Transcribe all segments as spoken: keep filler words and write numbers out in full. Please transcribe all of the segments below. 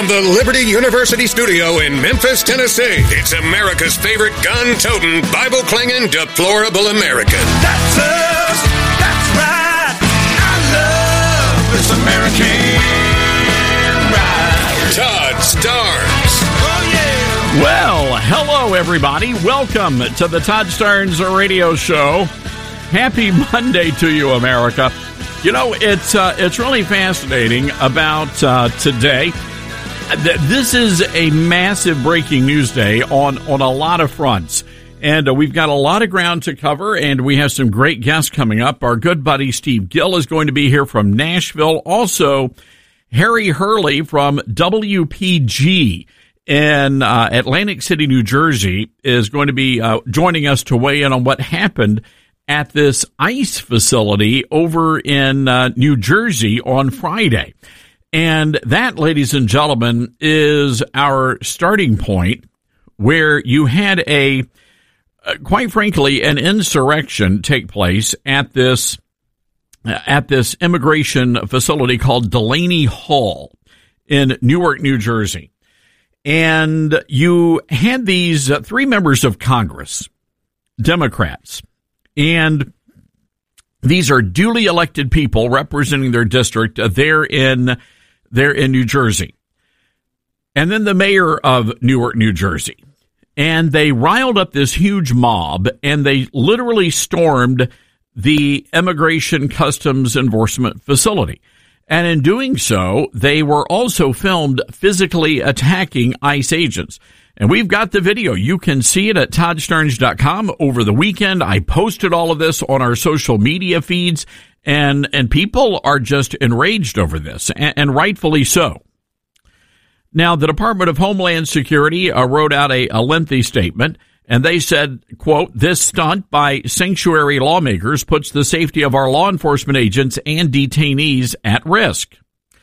From the Liberty University studio in Memphis, Tennessee, it's America's favorite gun-toting, Bible-clinging, deplorable American. That's us. That's right. I love this American ride. Todd Starnes. Oh, yeah. Well, hello, everybody. Welcome to the Todd Starnes Radio Show. Happy Monday to you, America. You know, it's uh, it's really fascinating about uh, today. This is a massive breaking news day on, on a lot of fronts. And uh, we've got a lot of ground to cover, and we have some great guests coming up. Our good buddy Steve Gill is going to be here from Nashville. Also, Harry Hurley from W P G in uh, Atlantic City, New Jersey, is going to be uh, joining us to weigh in on what happened at this ICE facility over in uh, New Jersey on Friday. And that, ladies and gentlemen, is our starting point where you had a, uh, quite frankly, an insurrection take place at this, uh, at this immigration facility called Delaney Hall in Newark, New Jersey. And you had these uh, three members of Congress, Democrats, and these are duly elected people representing their district uh, there in They're in New Jersey. And then the mayor of Newark, New Jersey. And they riled up this huge mob, and they literally stormed the Immigration Customs Enforcement facility. And in doing so, they were also filmed physically attacking ICE agents. And we've got the video. You can see it at todd starnes dot com over the weekend. I posted all of this on our social media feeds. And and people are just enraged over this, and, and rightfully so. Now, the Department of Homeland Security uh, wrote out a, a lengthy statement, and they said, quote, "This stunt by sanctuary lawmakers puts the safety of our law enforcement agents and detainees at risk."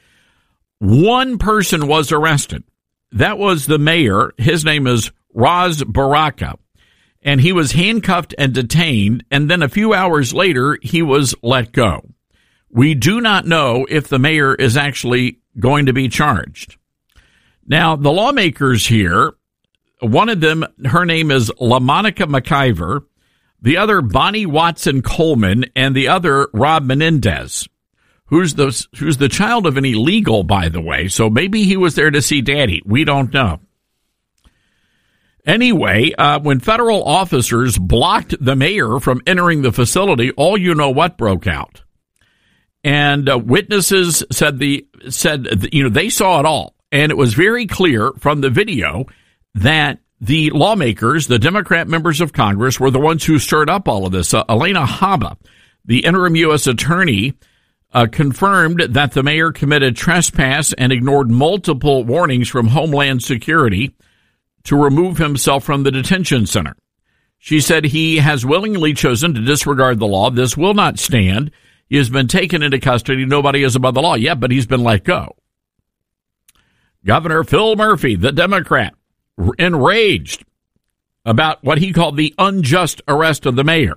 One person was arrested. That was the mayor. His name is Ras Baraka. And he was handcuffed and detained, and then a few hours later, he was let go. We do not know if the mayor is actually going to be charged. Now, the lawmakers here, one of them, her name is LaMonica McIver, the other Bonnie Watson Coleman, and the other Rob Menendez, who's the, who's the child of an illegal, by the way, so maybe he was there to see Daddy. We don't know. Anyway, uh, when federal officers blocked the mayor from entering the facility, all you know what broke out. And uh, witnesses said the said you know they saw it all, and it was very clear from the video that the lawmakers, the Democrat members of Congress, were the ones who stirred up all of this. Uh, Elena Haba, the interim U S attorney, uh, confirmed that the mayor committed trespass and ignored multiple warnings from Homeland Security to remove himself from the detention center. She said he has willingly chosen to disregard the law. This will not stand. He has been taken into custody. Nobody is above the law. Yeah, but he's been let go. Governor Phil Murphy, the Democrat, enraged about what he called the unjust arrest of the mayor.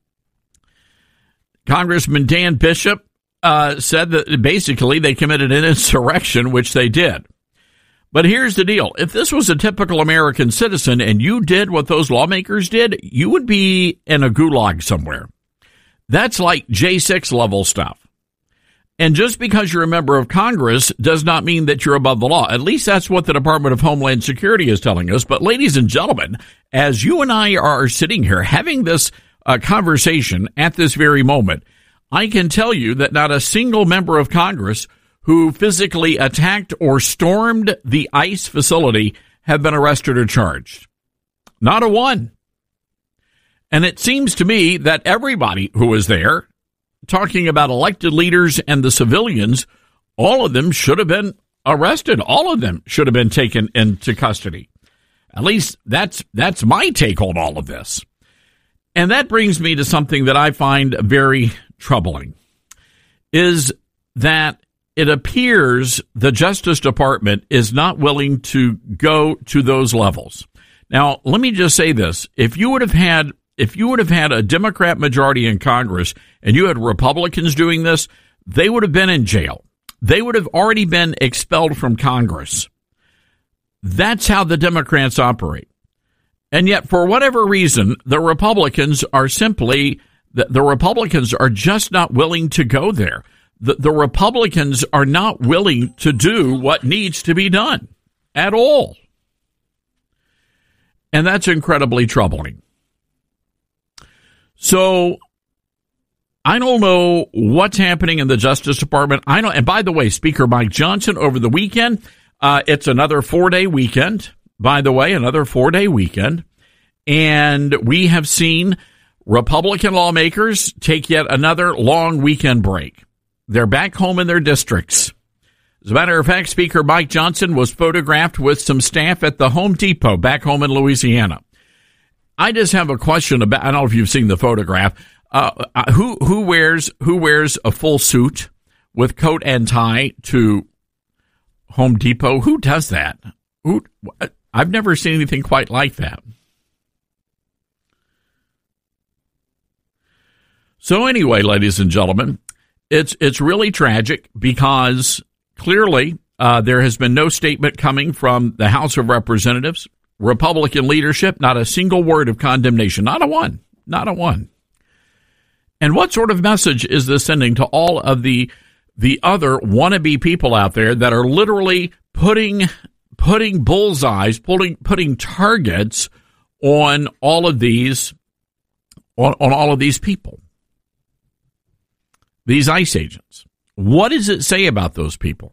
Congressman Dan Bishop uh, said that basically they committed an insurrection, which they did. But here's the deal. If this was a typical American citizen and you did what those lawmakers did, you would be in a gulag somewhere. That's like J six level stuff. And just because you're a member of Congress does not mean that you're above the law. At least that's what the Department of Homeland Security is telling us. But ladies and gentlemen, as you and I are sitting here having this uh, conversation at this very moment, I can tell you that not a single member of Congress who physically attacked or stormed the ICE facility have been arrested or charged. Not a one. And it seems to me that everybody who was there, talking about elected leaders and the civilians, all of them should have been arrested. All of them should have been taken into custody. At least that's that's my take on all of this. And that brings me to something that I find very troubling, is that it appears the Justice Department is not willing to go to those levels. Now, let me just say this. If you would have had if you would have had a Democrat majority in Congress and you had Republicans doing this, they would have been in jail. They would have already been expelled from Congress. That's how the Democrats operate. And yet, for whatever reason, the Republicans are simply, the, the Republicans are just not willing to go there. The, the Republicans are not willing to do what needs to be done at all. And that's incredibly troubling. So, I don't know what's happening in the Justice Department. I know, and by the way, Speaker Mike Johnson over the weekend, uh, it's another four-day weekend. By the way, another four-day weekend. And we have seen Republican lawmakers take yet another long weekend break. They're back home in their districts. As a matter of fact, Speaker Mike Johnson was photographed with some staff at the Home Depot back home in Louisiana. I just have a question about, I don't know if you've seen the photograph. Uh, who, who wears, who wears a full suit with coat and tie to Home Depot? Who does that? Who, I've never seen anything quite like that. So anyway, ladies and gentlemen, it's it's really tragic because clearly uh, there has been no statement coming from the House of Representatives, Republican leadership, not a single word of condemnation, not a one, not a one. And what sort of message is this sending to all of the the other wannabe people out there that are literally putting putting bullseyes, putting putting targets on all of these on, on all of these people, these ICE agents? What does it say about those people?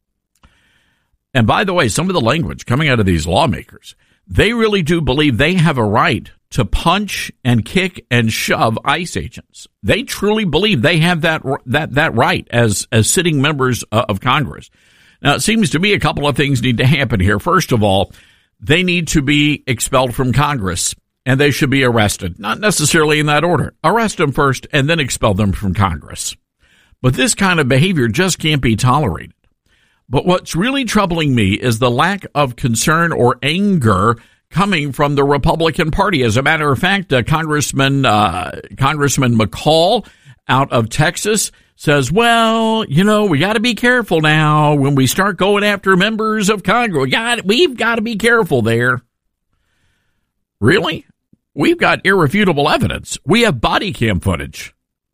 And by the way, some of the language coming out of these lawmakers, they really do believe they have a right to punch and kick and shove ICE agents. They truly believe they have that that that right as as sitting members of Congress. Now, it seems to me a couple of things need to happen here. First of all, they need to be expelled from Congress, and they should be arrested. Not necessarily in that order. Arrest them first, and then expel them from Congress. But this kind of behavior just can't be tolerated. But what's really troubling me is the lack of concern or anger coming from the Republican Party. As a matter of fact, uh, Congressman uh, Congressman McCall out of Texas says, well, you know, we got to be careful now when we start going after members of Congress. We got, we've got to be careful there. Really? We've got irrefutable evidence. We have body cam footage.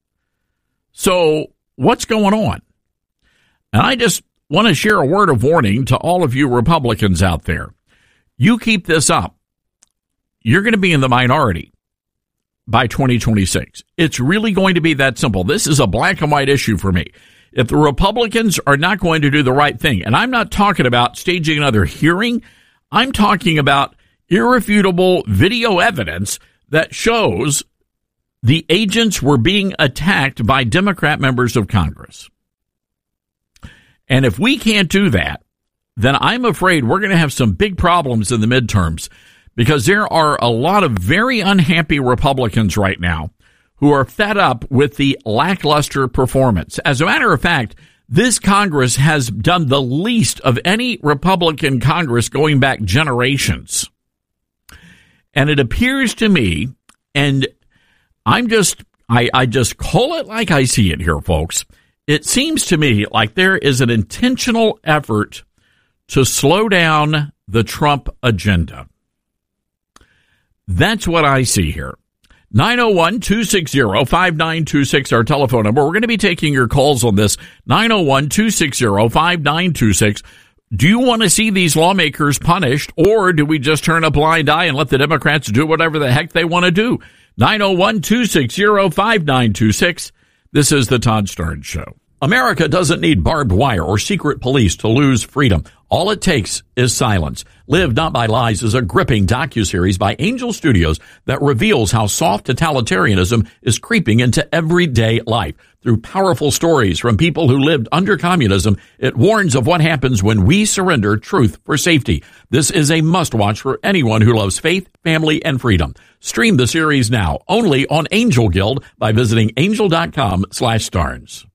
So what's going on? And I just want to share a word of warning to all of you Republicans out there. You keep this up, you're going to be in the minority by twenty twenty-six. It's really going to be that simple. This is a black and white issue for me. If the Republicans are not going to do the right thing, and I'm not talking about staging another hearing, I'm talking about irrefutable video evidence that shows the agents were being attacked by Democrat members of Congress. And if we can't do that, then I'm afraid we're going to have some big problems in the midterms, because there are a lot of very unhappy Republicans right now who are fed up with the lackluster performance. As a matter of fact, this Congress has done the least of any Republican Congress going back generations. And it appears to me, and I'm just, I, I just call it like I see it here, folks. It seems to me like there is an intentional effort to slow down the Trump agenda. That's what I see here. nine oh one, two six zero, five nine two six, our telephone number. We're going to be taking your calls on this. nine oh one, two six zero, five nine two six. Do you want to see these lawmakers punished, or do we just turn a blind eye and let the Democrats do whatever the heck they want to do? nine oh one, two six zero, five nine two six. This is the Todd Starnes Show. America doesn't need barbed wire or secret police to lose freedom. All it takes is silence. Live Not by Lies is a gripping docuseries by Angel Studios that reveals how soft totalitarianism is creeping into everyday life. Through powerful stories from people who lived under communism, it warns of what happens when we surrender truth for safety. This is a must-watch for anyone who loves faith, family, and freedom. Stream the series now, only on Angel Guild, by visiting angel.com slash Starnes.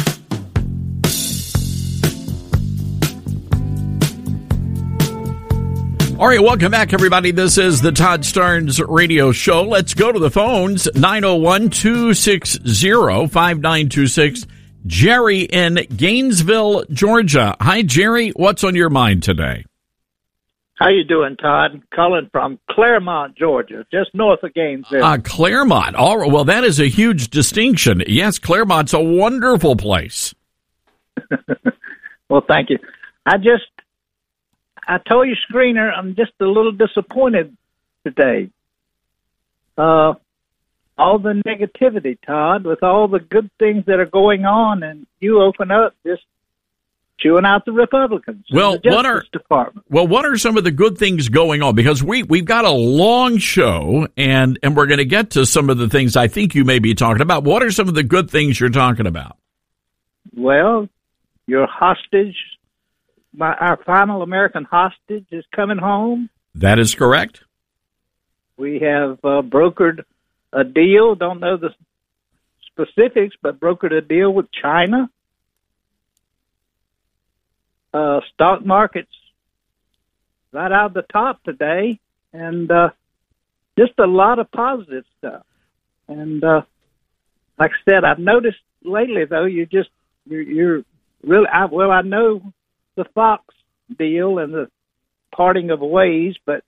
All right, welcome back, everybody. This is the Todd Starnes Radio Show. Let's go to the phones. nine oh one, two six zero, five nine two six. Jerry in Gainesville, Georgia. Hi, Jerry. What's on your mind today? How you doing, Todd? Calling from Claremont, Georgia, just north of Gainesville. Uh, Claremont. All right. Well, that is a huge distinction. Yes, Claremont's a wonderful place. Well, thank you. I just, I told you, Screener, I'm just a little disappointed today. Uh, all the negativity, Todd, with all the good things that are going on, and you open up just chewing out the Republicans. Well, the what are Department. Well, what are some of the good things going on? Because we we've got a long show, and and we're going to get to some of the things I think you may be talking about. What are some of the good things you're talking about? Well, your hostage, my, our final American hostage, is coming home. That is correct. We have uh, brokered a deal. Don't know the specifics, but brokered a deal with China. Uh, stock market's right out of the top today, and uh, just a lot of positive stuff. And uh, like I said, I've noticed lately, though, you just you're, you're really I, well. I know the Fox deal and the parting of ways, but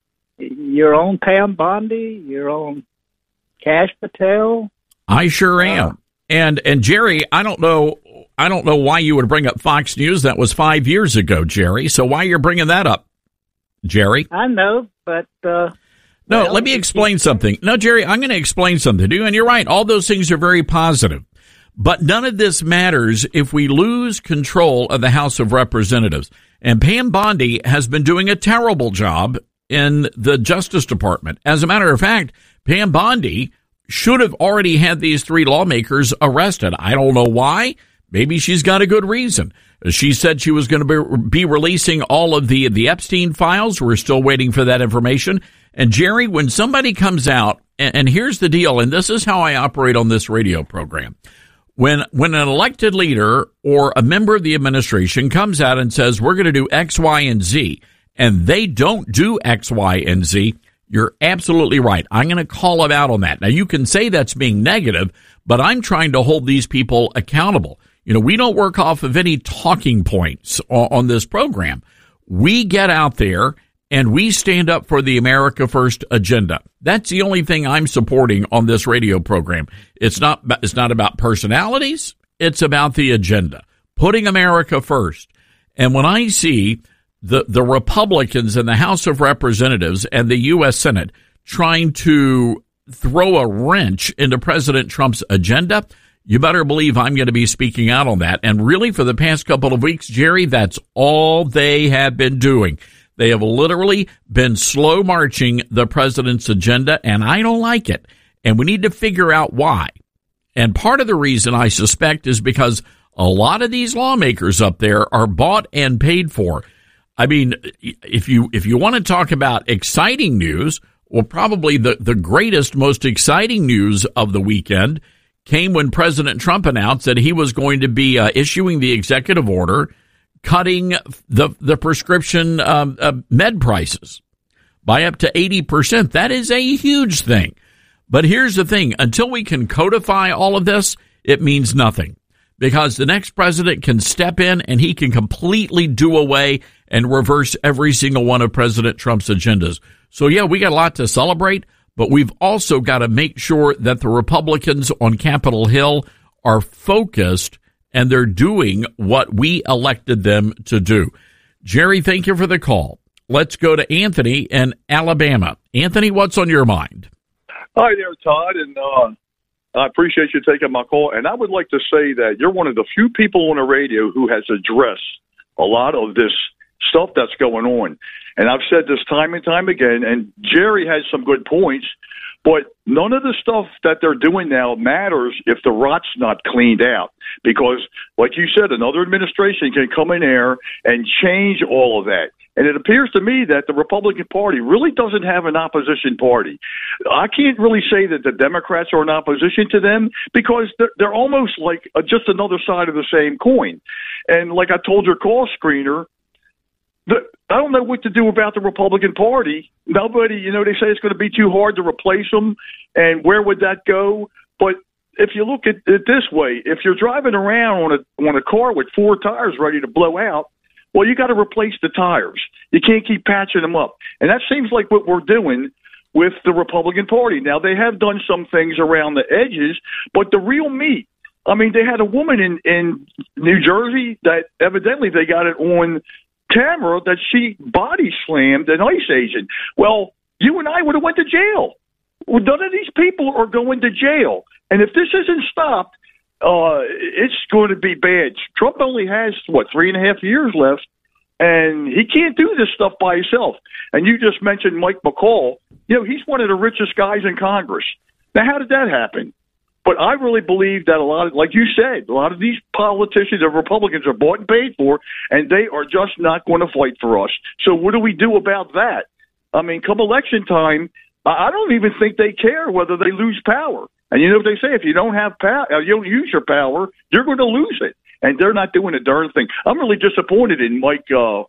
you're on Pam Bondi, you're on Kash Patel. I sure am. Uh, and and Jerry, I don't know. I don't know why you would bring up Fox News. That was five years ago, Jerry. So why you're bringing that up, Jerry? I know, but uh, no. well, let me explain something. No, Jerry, I'm going to explain something to you. And you're right. All those things are very positive, but none of this matters if we lose control of the House of Representatives. And Pam Bondi has been doing a terrible job in the Justice Department. As a matter of fact, Pam Bondi should have already had these three lawmakers arrested. I don't know why. Maybe she's got a good reason. She said she was going to be, be releasing all of the, the Epstein files. We're still waiting for that information. And, Jerry, when somebody comes out, and, and here's the deal, and this is how I operate on this radio program. When, when an elected leader or a member of the administration comes out and says, we're going to do X, Y, and Z, and they don't do X, Y, and Z, you're absolutely right. I'm going to call them out on that. Now, you can say that's being negative, but I'm trying to hold these people accountable. You know, we don't work off of any talking points on, on this program. We get out there and we stand up for the America First agenda. That's the only thing I'm supporting on this radio program. It's not, it's not about personalities. It's about the agenda, putting America first. And when I see the, the Republicans in the House of Representatives and the U S Senate trying to throw a wrench into President Trump's agenda, you better believe I'm going to be speaking out on that. And really, for the past couple of weeks, Jerry, that's all they have been doing. They have literally been slow marching the president's agenda, and I don't like it. And we need to figure out why. And part of the reason, I suspect, is because a lot of these lawmakers up there are bought and paid for. I mean, if you if you want to talk about exciting news, well, probably the, the greatest, most exciting news of the weekend came when President Trump announced that he was going to be uh, issuing the executive order cutting the the prescription um, uh, med prices by up to eighty percent. That is a huge thing. But here's the thing. Until we can codify all of this, it means nothing, because the next president can step in and he can completely do away and reverse every single one of President Trump's agendas. So, yeah, we got a lot to celebrate. But we've also got to make sure that the Republicans on Capitol Hill are focused and they're doing what we elected them to do. Jerry, thank you for the call. Let's go to Anthony in Alabama. Anthony, what's on your mind? Hi there, Todd, and uh, I appreciate you taking my call. And I would like to say that you're one of the few people on the radio who has addressed a lot of this stuff that's going on. And I've said this time and time again, and Jerry has some good points, but none of the stuff that they're doing now matters if the rot's not cleaned out. Because, like you said, another administration can come in there and change all of that. And it appears to me that the Republican Party really doesn't have an opposition party. I can't really say that the Democrats are in opposition to them, because they're, they're almost like just another side of the same coin. And like I told your call screener, the, I don't know what to do about the Republican Party. Nobody, you know, they say it's going to be too hard to replace them, and where would that go? But if you look at it this way, if you're driving around on a on a car with four tires ready to blow out, Well, you got to replace the tires. You can't keep patching them up. And that seems like what we're doing with the Republican Party. Now, they have done some things around the edges, but the real meat, I mean, they had a woman in, in New Jersey that evidently they got it on camera that she body slammed an ICE agent. Well, you and I would have went to jail. Well, none of these people are going to jail. And if this isn't stopped, uh, it's going to be bad. Trump only has, what, three and a half years left, and he can't do this stuff by himself. And you just mentioned Mike McCall. You know, he's one of the richest guys in Congress. Now, how did that happen? But I really believe that a lot of, like you said, a lot of these politicians and Republicans are bought and paid for, and they are just not going to fight for us. So what do we do about that? I mean, come election time, I don't even think they care whether they lose power. And you know what they say, if you don't have power, you don't use your power, you're going to lose it. And they're not doing a darn thing. I'm really disappointed in Mike uh,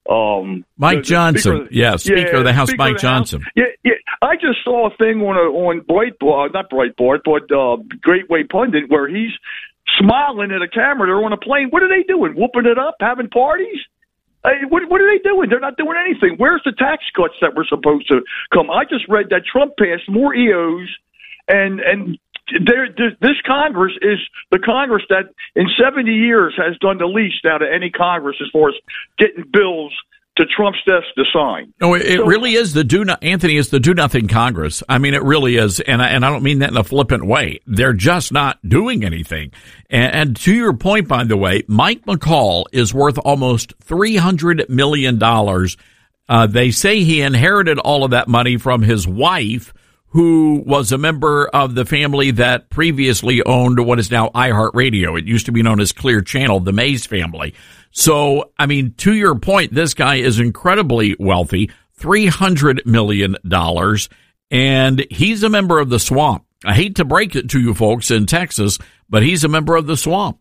um, Mike the, the Johnson. Speaker, yeah, Speaker yeah, of the House, Speaker Mike the Johnson. House. Yeah, yeah. I just saw a thing on a, on Breitbart, not Breitbart, but uh, Great Way Pundit, where he's smiling at a camera. They're on a plane. What are they doing? Whooping it up? Having parties? Hey, what, what are they doing? They're not doing anything. Where's the tax cuts that were supposed to come? I just read that Trump passed more E Os, and and there, this Congress is the Congress that in seventy years has done the least out of any Congress as far as getting bills to Trump's desk to sign. No, it, it so, really is the do not, Anthony, is the do nothing Congress. I mean, it really is, and I, and I don't mean that in a flippant way. They're just not doing anything. And, and to your point, by the way, Mike McCall is worth almost three hundred million dollars. Uh, they say he inherited all of that money from his wife, who was a member of the family that previously owned what is now iHeartRadio. It used to be known as Clear Channel, the Mays family. So, I mean, to your point, this guy is incredibly wealthy, three hundred million dollars, and he's a member of the swamp. I hate to break it to you folks in Texas, but he's a member of the swamp.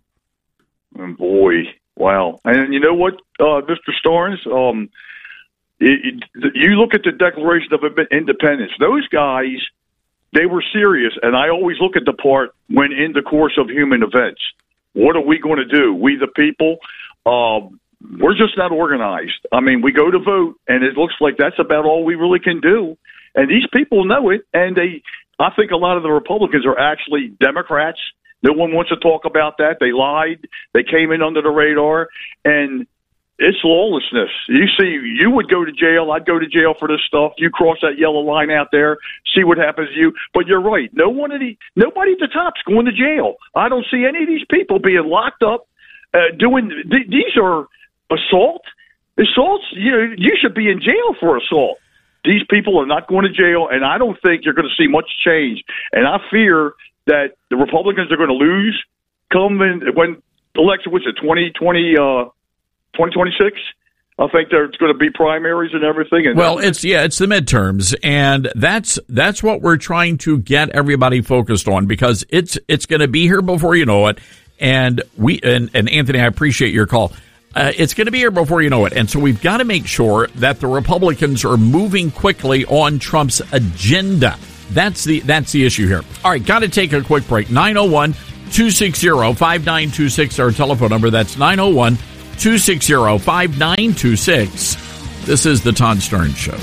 Boy, wow. And you know what, uh, Mister Starnes, um, it, it, you look at the Declaration of Independence, those guys, they were serious, and I always look at the part when in the course of human events. What are we going to do? We the people, um, we're just not organized. I mean, we go to vote, and it looks like that's about all we really can do. And these people know it, and they, I think a lot of the Republicans are actually Democrats. No one wants to talk about that. They lied. They came in under the radar, and it's lawlessness. You see, you would go to jail. I'd go to jail for this stuff. You cross that yellow line out there, see what happens to you. But you're right. No one of the, nobody at the top's going to jail. I don't see any of these people being locked up, uh, doing, th- these are assault. Assaults, you know, you should be in jail for assault. These people are not going to jail, and I don't think you're going to see much change. And I fear that the Republicans are going to lose come in, when election, what's it, twenty twenty, uh, twenty twenty-six? I think there's going to be primaries and everything. And well, it's yeah, it's the midterms, and that's that's what we're trying to get everybody focused on, because it's it's going to be here before you know it. And we and, and Anthony, I appreciate your call. Uh, it's going to be here before you know it, and so we've got to make sure that the Republicans are moving quickly on Trump's agenda. That's the that's the issue here. All right, got to take a quick break. nine oh one, two six zero, five nine two six, our telephone number. That's nine oh one, two six zero, five nine two six. This is the Todd Starnes Show.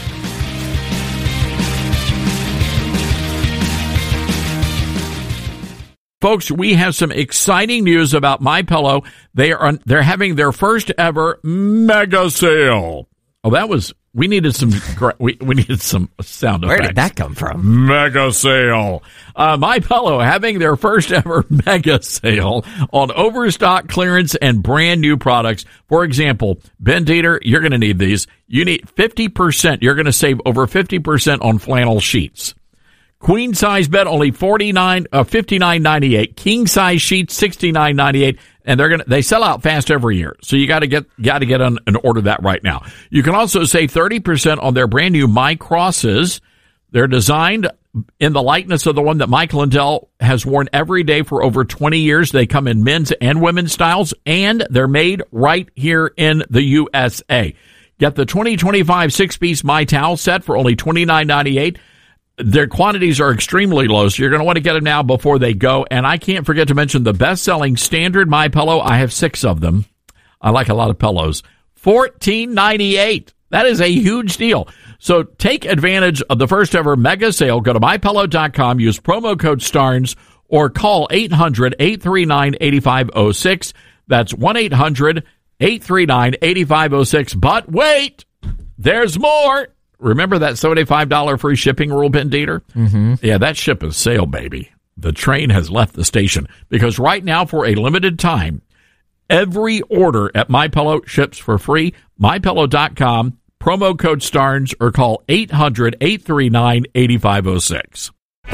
Folks, we have some exciting news about MyPillow. They are they're having their first ever mega sale. Oh, that was we needed some we we needed some sound effects. Where did that come from? Mega sale. Uh, MyPillow having their first ever mega sale on overstock, clearance, and brand new products. For example, Ben Dieter, you're going to need these. You need fifty percent. You're going to save over fifty percent on flannel sheets. Queen size bed only forty-nine, uh, fifty-nine ninety-eight. King size sheets sixty-nine ninety-eight, and they're gonna they sell out fast every year. So you got to get got to get on and order that right now. You can also save thirty percent on their brand new My Crosses. They're designed in the likeness of the one that Mike Lindell has worn every day for over twenty years. They come in men's and women's styles, and they're made right here in the U S A. Get the twenty twenty-five six-piece My Towel set for only twenty-nine ninety-eight. Their quantities are extremely low, so you're going to want to get them now before they go. And I can't forget to mention the best-selling standard MyPillow. I have six of them. I like a lot of pillows. fourteen ninety-eight. That is a huge deal. So take advantage of the first ever mega sale. Go to my pillow dot com, use promo code STARNS, or call eight hundred, eight three nine, eight five zero six. That's one eight hundred, eight three nine, eight five zero six. But wait, there's more. Remember that seventy-five dollars free shipping rule, Ben Dieter? Mm-hmm. Yeah, that ship has sailed, baby. The train has left the station. Because right now, for a limited time, every order at MyPillow ships for free. my pillow dot com, promo code STARNS, or call eight hundred, eight three nine, eight five zero six.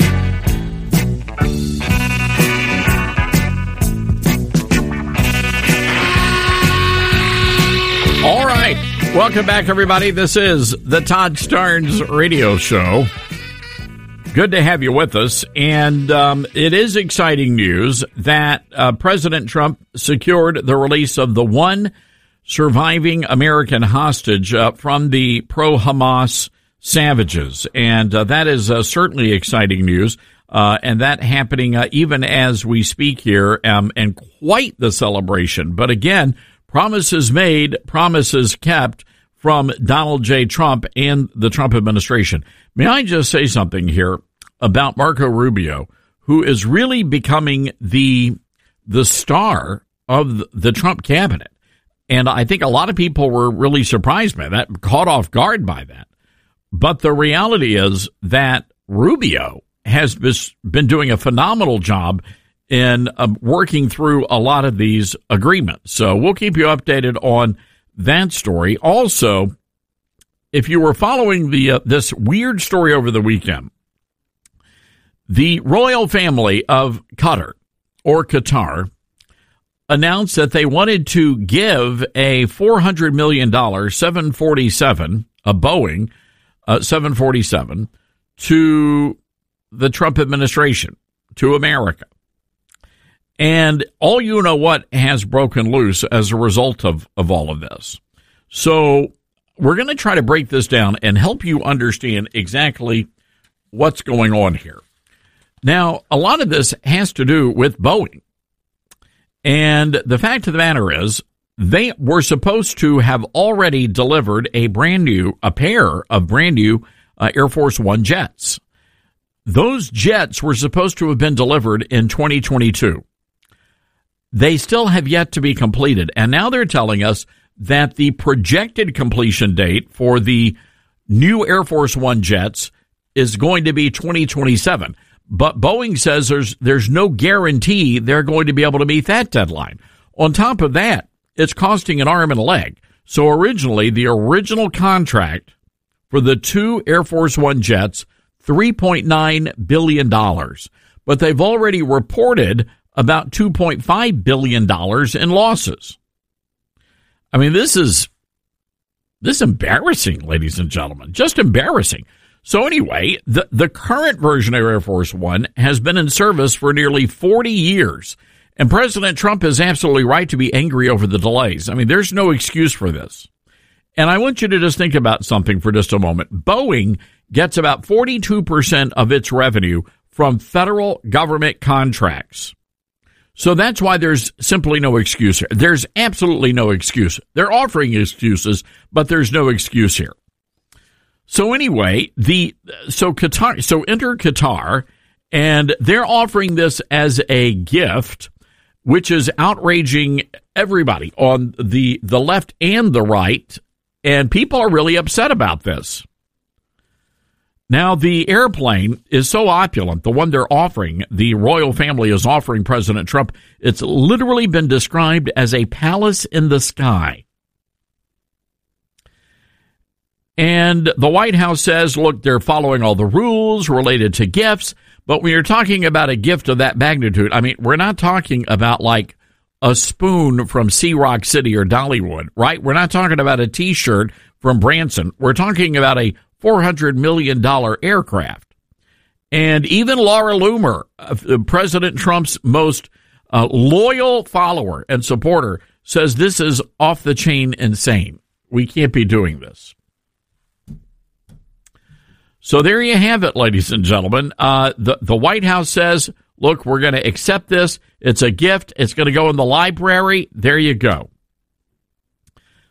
All right. Welcome back, everybody. This is the Todd Starnes Radio Show. Good to have you with us. And um, it is exciting news that uh, President Trump secured the release of the one surviving American hostage uh, from the pro-Hamas savages. And uh, that is uh, certainly exciting news. Uh, and that happening uh, even as we speak here, um, and quite the celebration. But again, promises made, promises kept from Donald J. Trump and the Trump administration. May I just say something here about Marco Rubio, who is really becoming the the star of the Trump cabinet. And I think a lot of people were really surprised by that, caught off guard by that. But the reality is that Rubio has been doing a phenomenal job in uh, working through a lot of these agreements. So we'll keep you updated on that story. Also, if you were following the uh, this weird story over the weekend, the royal family of Qatar, or Qatar, announced that they wanted to give a four hundred million dollars seven forty-seven, a Boeing uh, seven forty-seven, to the Trump administration, to America. And all you know what has broken loose as a result of, of all of this. So we're going to try to break this down and help you understand exactly what's going on here. Now, a lot of this has to do with Boeing. And the fact of the matter is, they were supposed to have already delivered a brand new, a pair of brand new uh, Air Force One jets. Those jets were supposed to have been delivered in twenty twenty-two. They still have yet to be completed. And now they're telling us that the projected completion date for the new Air Force One jets is going to be twenty twenty-seven. But Boeing says there's there's no guarantee they're going to be able to meet that deadline. On top of that, it's costing an arm and a leg. So originally, the original contract for the two Air Force One jets, three point nine billion dollars. But they've already reported about two point five billion dollars in losses. I mean, this is this is embarrassing, ladies and gentlemen, just embarrassing. So anyway, the, the current version of Air Force One has been in service for nearly forty years, and President Trump is absolutely right to be angry over the delays. I mean, there's no excuse for this. And I want you to just think about something for just a moment. Boeing gets about forty-two percent of its revenue from federal government contracts. So that's why there's simply no excuse here. There's absolutely no excuse. They're offering excuses, but there's no excuse here. So anyway, the so Qatar, so enter Qatar, and they're offering this as a gift, which is outraging everybody on the the left and the right, and people are really upset about this. Now, the airplane is so opulent, the one they're offering, the royal family is offering President Trump, it's literally been described as a palace in the sky. And the White House says, look, they're following all the rules related to gifts, but when you're talking about a gift of that magnitude, I mean, we're not talking about like a spoon from Sea Rock City or Dollywood, right? We're not talking about a T-shirt from Branson. We're talking about a four hundred million dollars aircraft. And even Laura Loomer, uh, President Trump's most uh, loyal follower and supporter, says this is off the chain insane. We can't be doing this. So there you have it, ladies and gentlemen. Uh, the, the White House says, look, we're going to accept this. It's a gift. It's going to go in the library. There you go.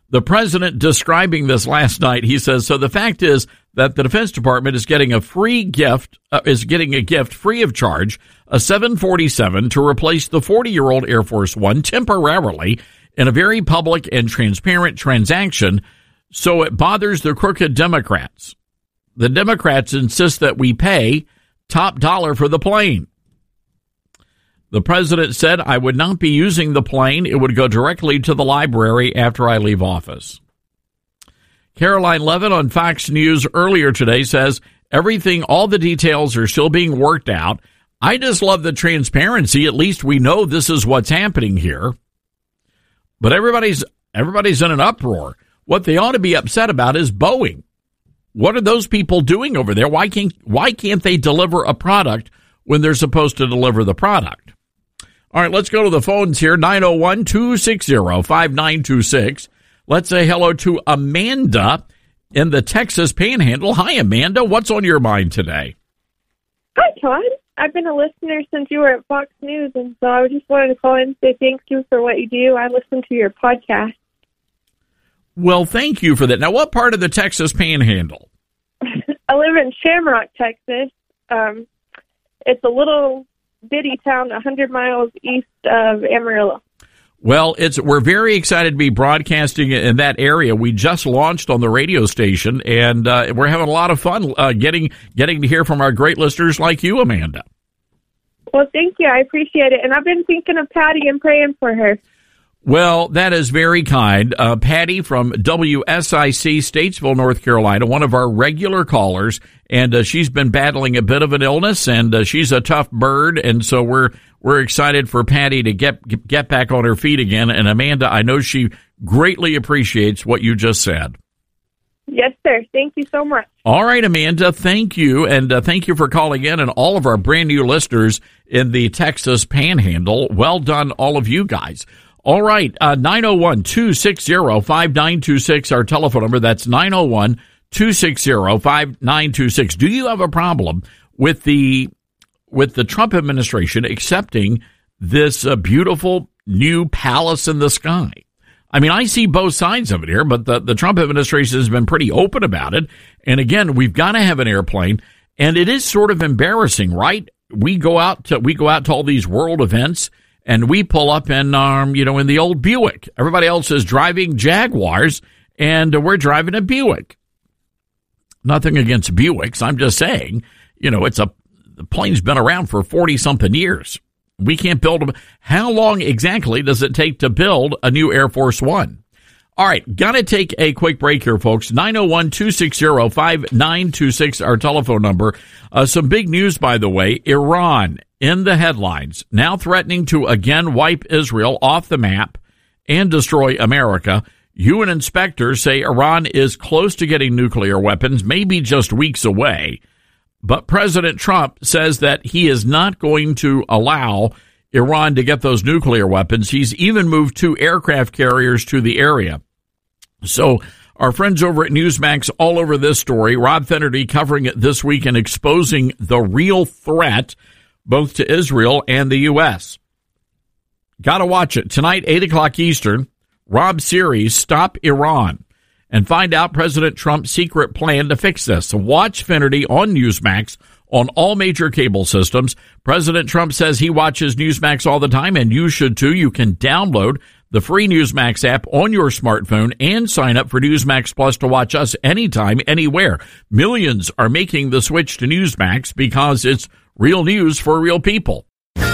The president describing this last night, he says, so the fact is that the Defense Department is getting a free gift, uh, is getting a gift free of charge, a seven forty-seven to replace the forty-year-old Air Force One temporarily in a very public and transparent transaction, so it bothers the crooked Democrats. The Democrats insist that we pay top dollar for the plane. The president said, I would not be using the plane. It would go directly to the library after I leave office. Caroline Levitt on Fox News earlier today says, everything, all the details are still being worked out. I just love the transparency. At least we know this is what's happening here. But everybody's everybody's in an uproar. What they ought to be upset about is Boeing. What are those people doing over there? Why can't why can't they deliver a product when they're supposed to deliver the product? All right, let's go to the phones here, nine oh one, two six zero, five nine two six. Let's say hello to Amanda in the Texas Panhandle. Hi, Amanda. What's on your mind today? Hi, Todd. I've been a listener since you were at Fox News, and so I just wanted to call in and say thank you for what you do. I listen to your podcast. Well, thank you for that. Now, what part of the Texas Panhandle? I live in Shamrock, Texas. Um, it's a little bitty town one hundred miles east of Amarillo. Well, it's we're very excited to be broadcasting in that area. We just launched on the radio station, and uh, we're having a lot of fun uh, getting getting to hear from our great listeners like you, Amanda. Well, thank you. I appreciate it. And I've been thinking of Patty and praying for her. Well, that is very kind. Uh, Patty from W S I C, Statesville, North Carolina, one of our regular callers, and uh, she's been battling a bit of an illness, and uh, she's a tough bird, and so we're we're excited for Patty to get get back on her feet again. And Amanda, I know she greatly appreciates what you just said. Yes, sir. Thank you so much. All right, Amanda, thank you, and uh, thank you for calling in, and all of our brand new listeners in the Texas Panhandle. Well done, all of you guys. All right, uh, nine oh one, two six zero, five nine two six, our telephone number. That's nine oh one, two six zero, five nine two six. Do you have a problem with the with the Trump administration accepting this uh, beautiful new palace in the sky? I mean, I see both sides of it here, but the, the Trump administration has been pretty open about it. And again, we've got to have an airplane, and it is sort of embarrassing, right? We go out to we go out to all these world events, and we pull up in, um, you know, in the old Buick. Everybody else is driving Jaguars, and we're driving a Buick. Nothing against Buicks. I'm just saying, you know, it's a the plane's been around for forty something years. We can't build them. How long exactly does it take to build a new Air Force One? All right, got to take a quick break here, folks. nine oh one, two six zero, five nine two six, our telephone number. Uh, some big news, by the way. Iran in the headlines, now threatening to again wipe Israel off the map and destroy America. U N inspectors say Iran is close to getting nuclear weapons, maybe just weeks away. But President Trump says that he is not going to allow Iran to get those nuclear weapons. He's even moved two aircraft carriers to the area. So our friends over at Newsmax all over this story. Rob Finnerty covering it this week and exposing the real threat both to Israel and the U S. Got to watch it. Tonight, eight o'clock Eastern, Rob series, Stop Iran, and find out President Trump's secret plan to fix this. So watch Finnerty on Newsmax on all major cable systems. President Trump says he watches Newsmax all the time, and you should too. You can download the free Newsmax app on your smartphone and sign up for Newsmax Plus to watch us anytime, anywhere. Millions are making the switch to Newsmax because it's real news for real people.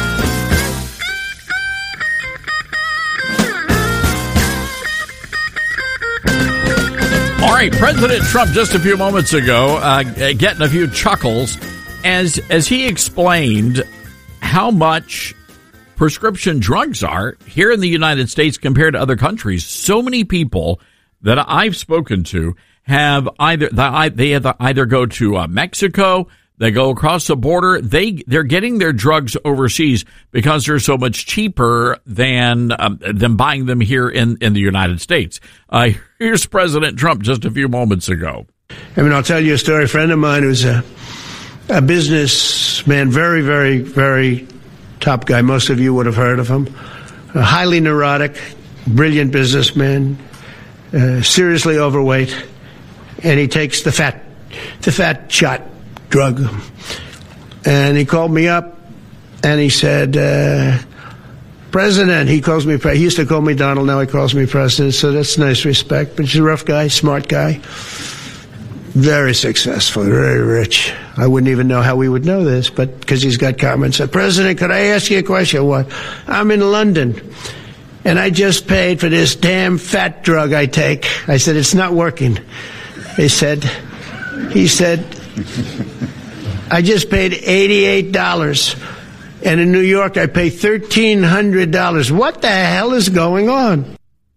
All right, President Trump just a few moments ago uh, getting a few chuckles as as he explained how much prescription drugs are here in the United States compared to other countries. So many people that I've spoken to have either they either go to uh, Mexico, they go across the border, they they're getting their drugs overseas because they're so much cheaper than um, than buying them here in in the United States. Uh, here's President Trump just a few moments ago. I mean, I'll tell you a story. A friend of mine who's a a businessman, very, very, very top guy. Most of you would have heard of him. A highly neurotic, brilliant businessman. uh, seriously overweight, and he takes the fat, the fat shot drug. And he called me up, and he said, uh, President, he calls me, he used to call me Donald, now he calls me President, so that's nice respect. But he's a rough guy, smart guy, very successful, very rich. I wouldn't even know how we would know this, but because he's got comments. Said, President, could I ask you a question? What? I'm in London, and I just paid for this damn fat drug I take. I said, it's not working. He said, he said, I just paid eighty-eight dollars. And in New York, I pay thirteen hundred dollars. What the hell is going on?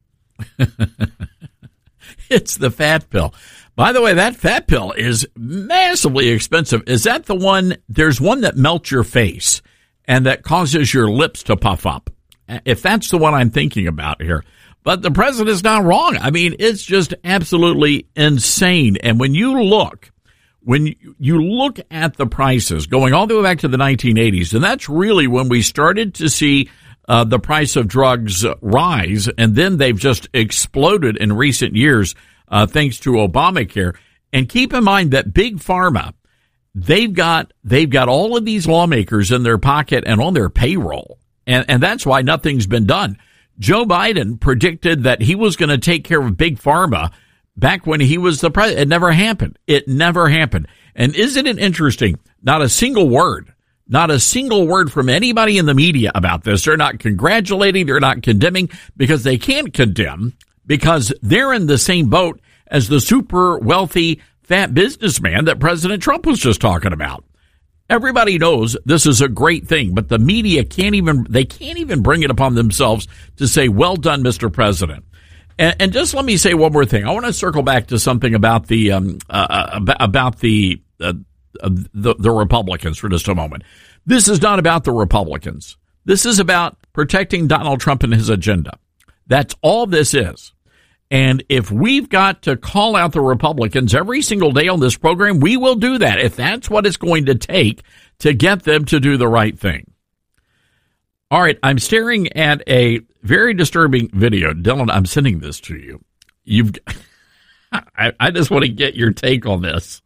It's the fat pill. By the way, that fat pill is massively expensive. Is that the one? There's one that melts your face and that causes your lips to puff up. If that's the one I'm thinking about here. But the president's not wrong. I mean, it's just absolutely insane. And when you look, when you look at the prices going all the way back to the nineteen eighties, and that's really when we started to see uh, the price of drugs rise, and then they've just exploded in recent years uh, thanks to Obamacare. And keep in mind that Big Pharma, they've got they've got all of these lawmakers in their pocket and on their payroll, and and that's why nothing's been done. Joe Biden predicted that he was going to take care of Big Pharma back when he was the president. It never happened. It never happened. And isn't it interesting? Not a single word, not a single word from anybody in the media about this. They're not congratulating. They're not condemning, because they can't condemn, because they're in the same boat as the super wealthy fat businessman that President Trump was just talking about. Everybody knows this is a great thing, but the media can't even, they can't even bring it upon themselves to say, well done, Mister President. And, and just let me say one more thing. I want to circle back to something about the um, uh, about the, uh, the the Republicans for just a moment. This is not about the Republicans. This is about protecting Donald Trump and his agenda. That's all this is. And if we've got to call out the Republicans every single day on this program, we will do that if that's what it's going to take to get them to do the right thing. All right, I'm staring at a very disturbing video. Dylan, I'm sending this to you. You've, I, I just want to get your take on this.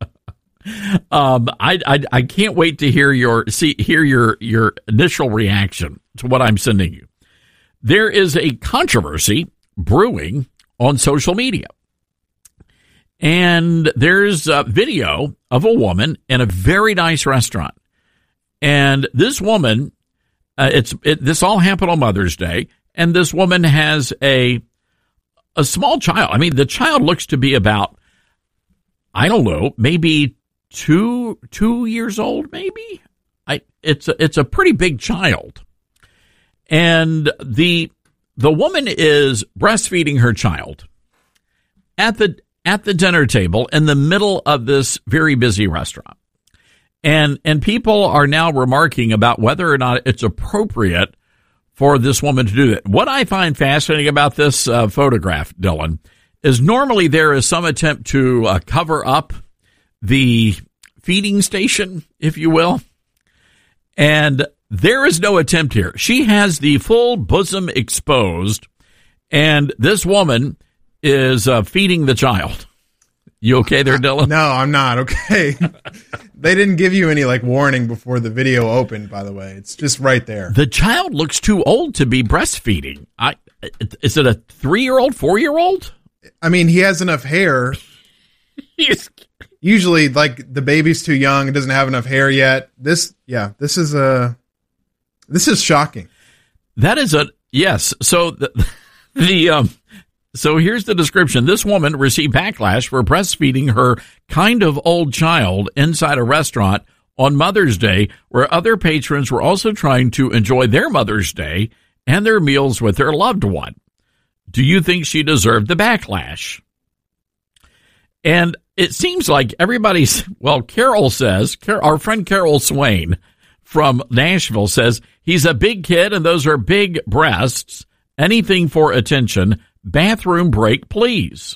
um, I, I I can't wait to hear your see hear your your initial reaction to what I'm sending you. There is a controversy brewing on social media, and there's a video of a woman in a very nice restaurant, and this woman. Uh, it's it, this all happened on Mother's Day, and this woman has a a small child. I mean, the child looks to be about, I don't know, maybe two two years old. Maybe I it's a, it's a pretty big child, and the the woman is breastfeeding her child at the at the dinner table in the middle of this very busy restaurant. And and people are now remarking about whether or not it's appropriate for this woman to do that. What I find fascinating about this uh, photograph, Dylan, is normally there is some attempt to uh, cover up the feeding station, if you will. And there is no attempt here. She has the full bosom exposed, and this woman is uh, feeding the child. You okay there, Dylan? No, I'm not okay. They didn't give you any like warning before the video opened, by the way. It's just right there. The child looks too old to be breastfeeding. I is it a three-year-old, four-year-old? I mean, he has enough hair. He's... Usually, like, the baby's too young, it doesn't have enough hair yet. This, yeah, this is a, this is shocking. That is a, yes. So the, the um, so here's the description. This woman received backlash for breastfeeding her kind of old child inside a restaurant on Mother's Day, where other patrons were also trying to enjoy their Mother's Day and their meals with their loved one. Do you think she deserved the backlash? And it seems like everybody's, well, Carol says, our friend Carol Swain from Nashville says, he's a big kid and those are big breasts. Anything for attention. Bathroom break, please.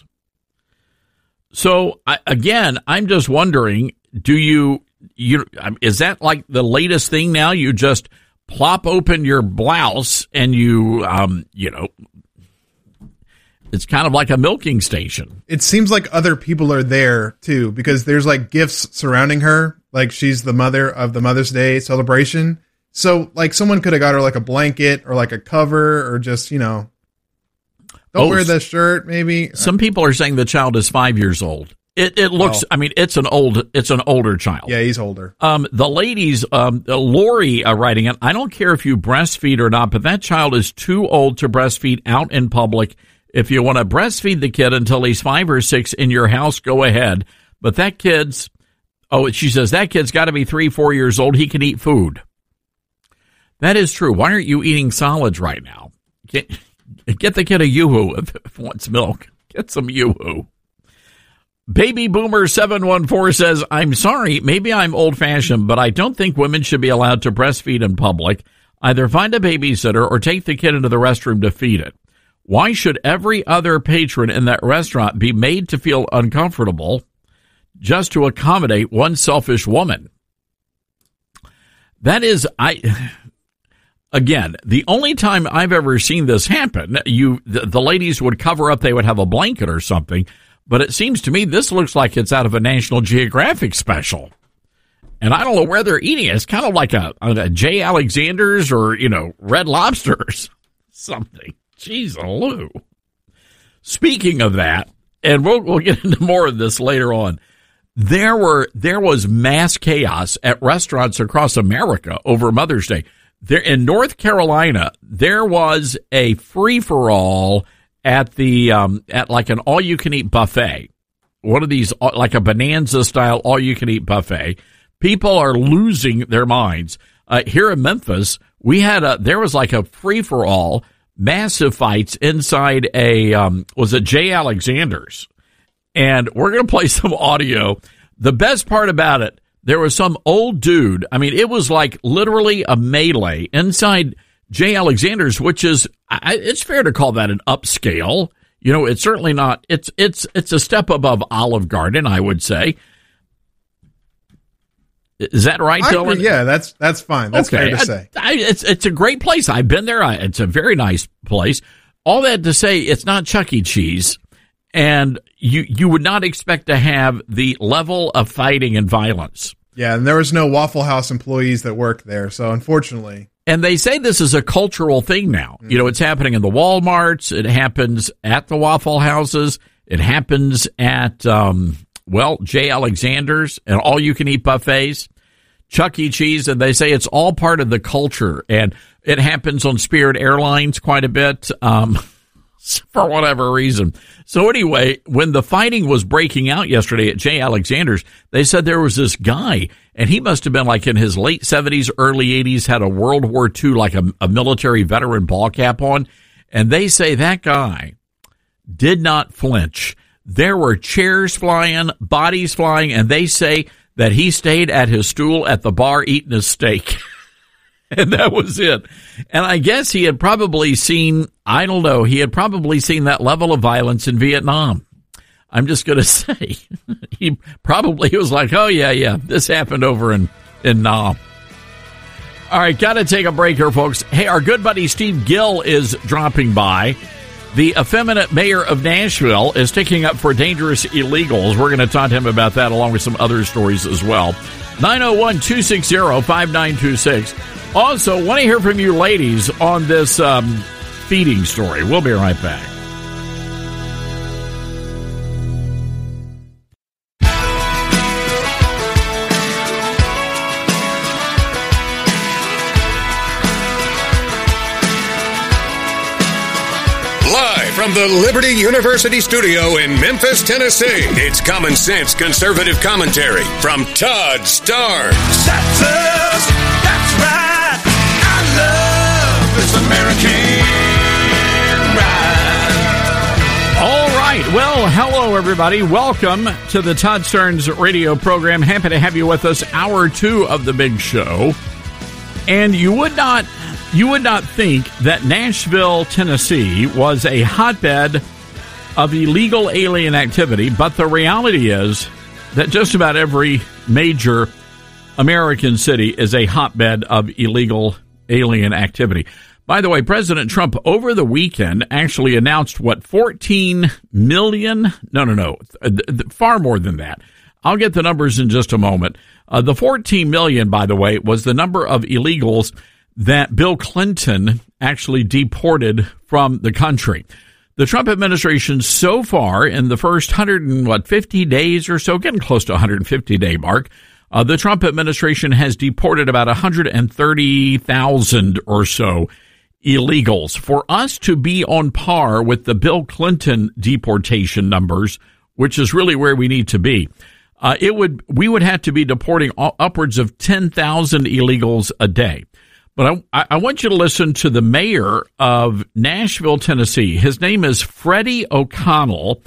So, I, again, I'm just wondering, do you, you, is that like the latest thing now? You just plop open your blouse and you, um, you know, it's kind of like a milking station. It seems like other people are there too, because there's like gifts surrounding her. Like she's the mother of the Mother's Day celebration. So like someone could have got her like a blanket or like a cover or just, you know, don't oh, wear the shirt maybe. Some people are saying the child is five years old. It it looks, oh. I mean, it's an old, it's an older child. Yeah, he's older. Um, the ladies, um, Lori uh, writing it, I don't care if you breastfeed or not, but that child is too old to breastfeed out in public. If you want to breastfeed the kid until he's five or six in your house, go ahead. But that kid's, oh, she says, that kid's got to be three, four years old. He can eat food. That is true. Why aren't you eating solids right now? Get, get the kid a Yoo-Hoo if, if he wants milk. Get some Yoo-Hoo. Baby Boomer seven one four says, I'm sorry, maybe I'm old-fashioned, but I don't think women should be allowed to breastfeed in public. Either find a babysitter or take the kid into the restroom to feed it. Why should every other patron in that restaurant be made to feel uncomfortable just to accommodate one selfish woman? That is, I... Again, the only time I've ever seen this happen, you the, the ladies would cover up, they would have a blanket or something. But it seems to me this looks like it's out of a National Geographic special. And I don't know where they're eating it. It's kind of like a, a J. Alexander's or, you know, Red Lobster's. Something. Jeez, Lou. Speaking of that, and we'll, we'll get into more of this later on, there were there was mass chaos at restaurants across America over Mother's Day. There in North Carolina, there was a free-for-all at the um, at like an all-you-can-eat buffet, one of these like a Bonanza-style all-you-can-eat buffet. People are losing their minds. Uh, here in Memphis, we had a there was like a free-for-all, massive fights inside a um, was it J. Alexander's, and we're gonna play some audio. The best part about it, there was some old dude. I mean, it was like literally a melee inside J. Alexander's, which is, I, it's fair to call that an upscale. You know, it's certainly not, it's, it's, it's a step above Olive Garden, I would say. Is that right, I Dylan? agree. Yeah, that's, that's fine. That's okay. fair to say. I, I, it's, it's a great place. I've been there. I, it's a very nice place. All that to say, it's not Chuck E. Cheese. And you, you would not expect to have the level of fighting and violence. Yeah, and there was no Waffle House employees that worked there, so unfortunately. And they say this is a cultural thing now. Mm-hmm. You know, it's happening in the Walmarts. It happens at the Waffle Houses. It happens at, um, well, J. Alexander's and all-you-can-eat buffets, Chuck E. Cheese, and they say it's all part of the culture. And it happens on Spirit Airlines quite a bit um, for whatever reason. So anyway, when the fighting was breaking out yesterday at J. Alexander's, they said there was this guy, and he must have been like in his late seventies, early eighties, had a World War Two, like a, a military veteran ball cap on. And they say that guy did not flinch. There were chairs flying, bodies flying, and they say that he stayed at his stool at the bar eating his steak. And that was it. And I guess he had probably seen, I don't know, he had probably seen that level of violence in Vietnam. I'm just going to say, he probably was like, oh, yeah, yeah, this happened over in, in Nam. All right, got to take a break here, folks. Hey, our good buddy Steve Gill is dropping by. The effeminate mayor of Nashville is sticking up for dangerous illegals. We're going to talk to him about that along with some other stories as well. nine oh one, two six zero, five nine two six. Also, want to hear from you ladies on this um, feeding story. We'll be right back. Live from the Liberty University studio in Memphis, Tennessee, it's Common Sense Conservative Commentary from Todd Starnes. That's us. That's right. I love this American ride. All right. Well, hello, everybody. Welcome to the Todd Starnes radio program. Happy to have you with us. Hour two of the big show. And you would not... You would not think that Nashville, Tennessee was a hotbed of illegal alien activity, but the reality is that just about every major American city is a hotbed of illegal alien activity. By the way, President Trump over the weekend actually announced what, fourteen million? No, no, no, far more than that. I'll get the numbers in just a moment. Uh, the fourteen million, by the way, was the number of illegals that Bill Clinton actually deported from the country. The Trump administration so far in the first one hundred, what, fifty days or so, getting close to one hundred fifty day mark, uh, the Trump administration has deported about one hundred thirty thousand or so illegals. For us to be on par with the Bill Clinton deportation numbers, which is really where we need to be, uh, it would we would have to be deporting upwards of ten thousand illegals a day. But I, I want you to listen to the mayor of Nashville, Tennessee. His name is Freddie O'Connell,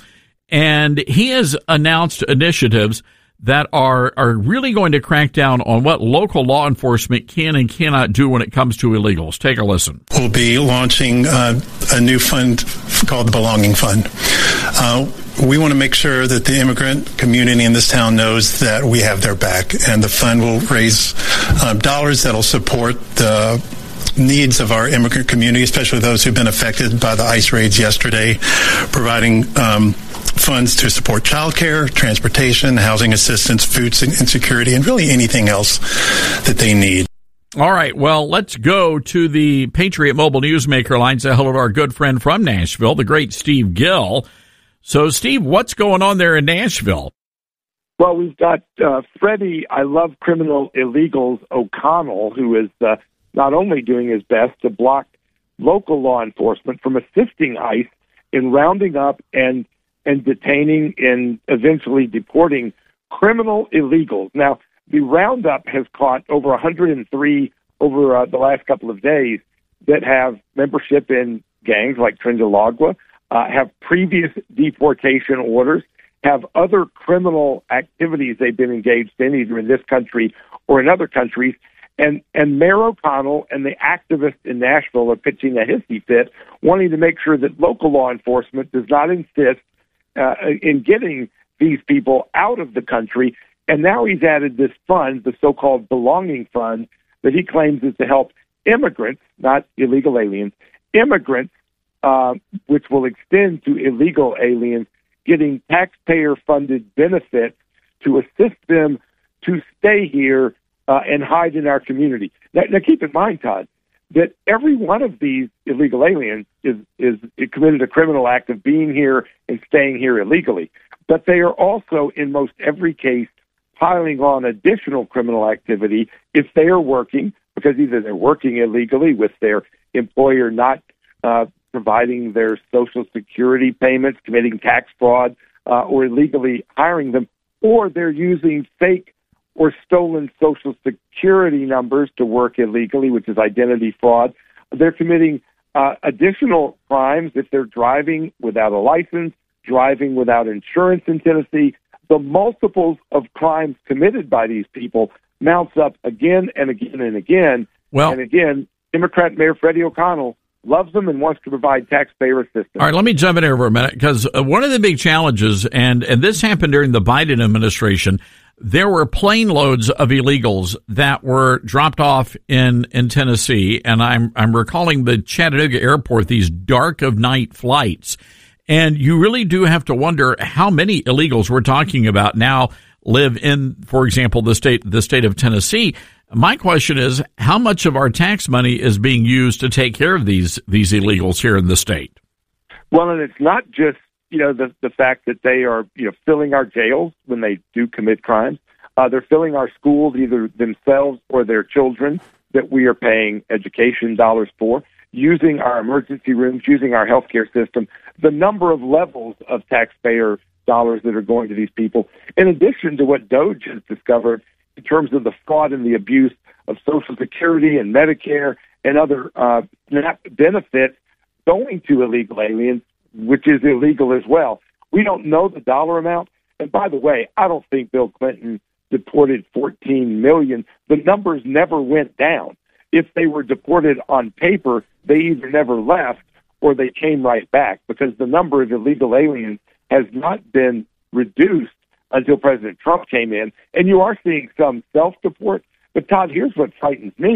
and he has announced initiatives that are, are really going to crack down on what local law enforcement can and cannot do when it comes to illegals. Take a listen. We'll be launching uh, a new fund called the Belonging Fund. Uh, we want to make sure that the immigrant community in this town knows that we have their back, and the fund will raise uh, dollars that will support the needs of our immigrant community, especially those who've been affected by the ICE raids yesterday, providing um, funds to support childcare, transportation, housing assistance, food insecurity, and really anything else that they need. All right, well, let's go to the Patriot Mobile Newsmaker line. Say hello to our good friend from Nashville, the great Steve Gill. So, Steve, what's going on there in Nashville? Well, we've got uh, Freddie, I love criminal illegals, O'Connell, who is uh, not only doing his best to block local law enforcement from assisting ICE in rounding up and and detaining and eventually deporting criminal illegals. Now, the roundup has caught over one hundred three over uh, the last couple of days that have membership in gangs like Trinidad, uh, have previous deportation orders, have other criminal activities they've been engaged in, either in this country or in other countries. And, and Mayor O'Connell and the activists in Nashville are pitching a hissy fit, wanting to make sure that local law enforcement does not insist uh, in getting these people out of the country. And now he's added this fund, the so-called Belonging Fund, that he claims is to help immigrants, not illegal aliens, immigrants, uh, which will extend to illegal aliens, getting taxpayer-funded benefits to assist them to stay here uh, and hide in our community. Now, now, keep in mind, Todd, that every one of these illegal aliens is, is committed a criminal act of being here and staying here illegally. But they are also, in most every case, piling on additional criminal activity if they are working, because either they're working illegally with their employer not uh, providing their Social Security payments, committing tax fraud, uh, or illegally hiring them, or they're using fake or stolen Social Security numbers to work illegally, which is identity fraud. They're committing uh, additional crimes if they're driving without a license, driving without insurance in Tennessee. The multiples of crimes committed by these people mounts up again and again and again. Well, and again, Democrat Mayor Freddie O'Connell loves them and wants to provide taxpayer assistance. All right, let me jump in here for a minute, because one of the big challenges, and, and this happened during the Biden administration, there were plane loads of illegals that were dropped off in, in Tennessee, and I'm I'm recalling the Chattanooga airport, these dark of night flights. And you really do have to wonder how many illegals we're talking about now live in, for example, the state the state of Tennessee. My question is, how much of our tax money is being used to take care of these these illegals here in the state? Well, and it's not just, you know, the the fact that they are, you know, filling our jails when they do commit crimes. Uh, they're filling our schools, either themselves or their children, that we are paying education dollars for, using our emergency rooms, using our healthcare system. The number of levels of taxpayer dollars that are going to these people, in addition to what DOJ has discovered in terms of the fraud and the abuse of Social Security and Medicare and other uh, benefits going to illegal aliens, which is illegal as well. We don't know the dollar amount. And by the way, I don't think Bill Clinton deported fourteen million. The numbers never went down. If they were deported on paper, they either never left or they came right back, because the number of illegal aliens has not been reduced until President Trump came in. And you are seeing some self-deport. But, Todd, here's what frightens me,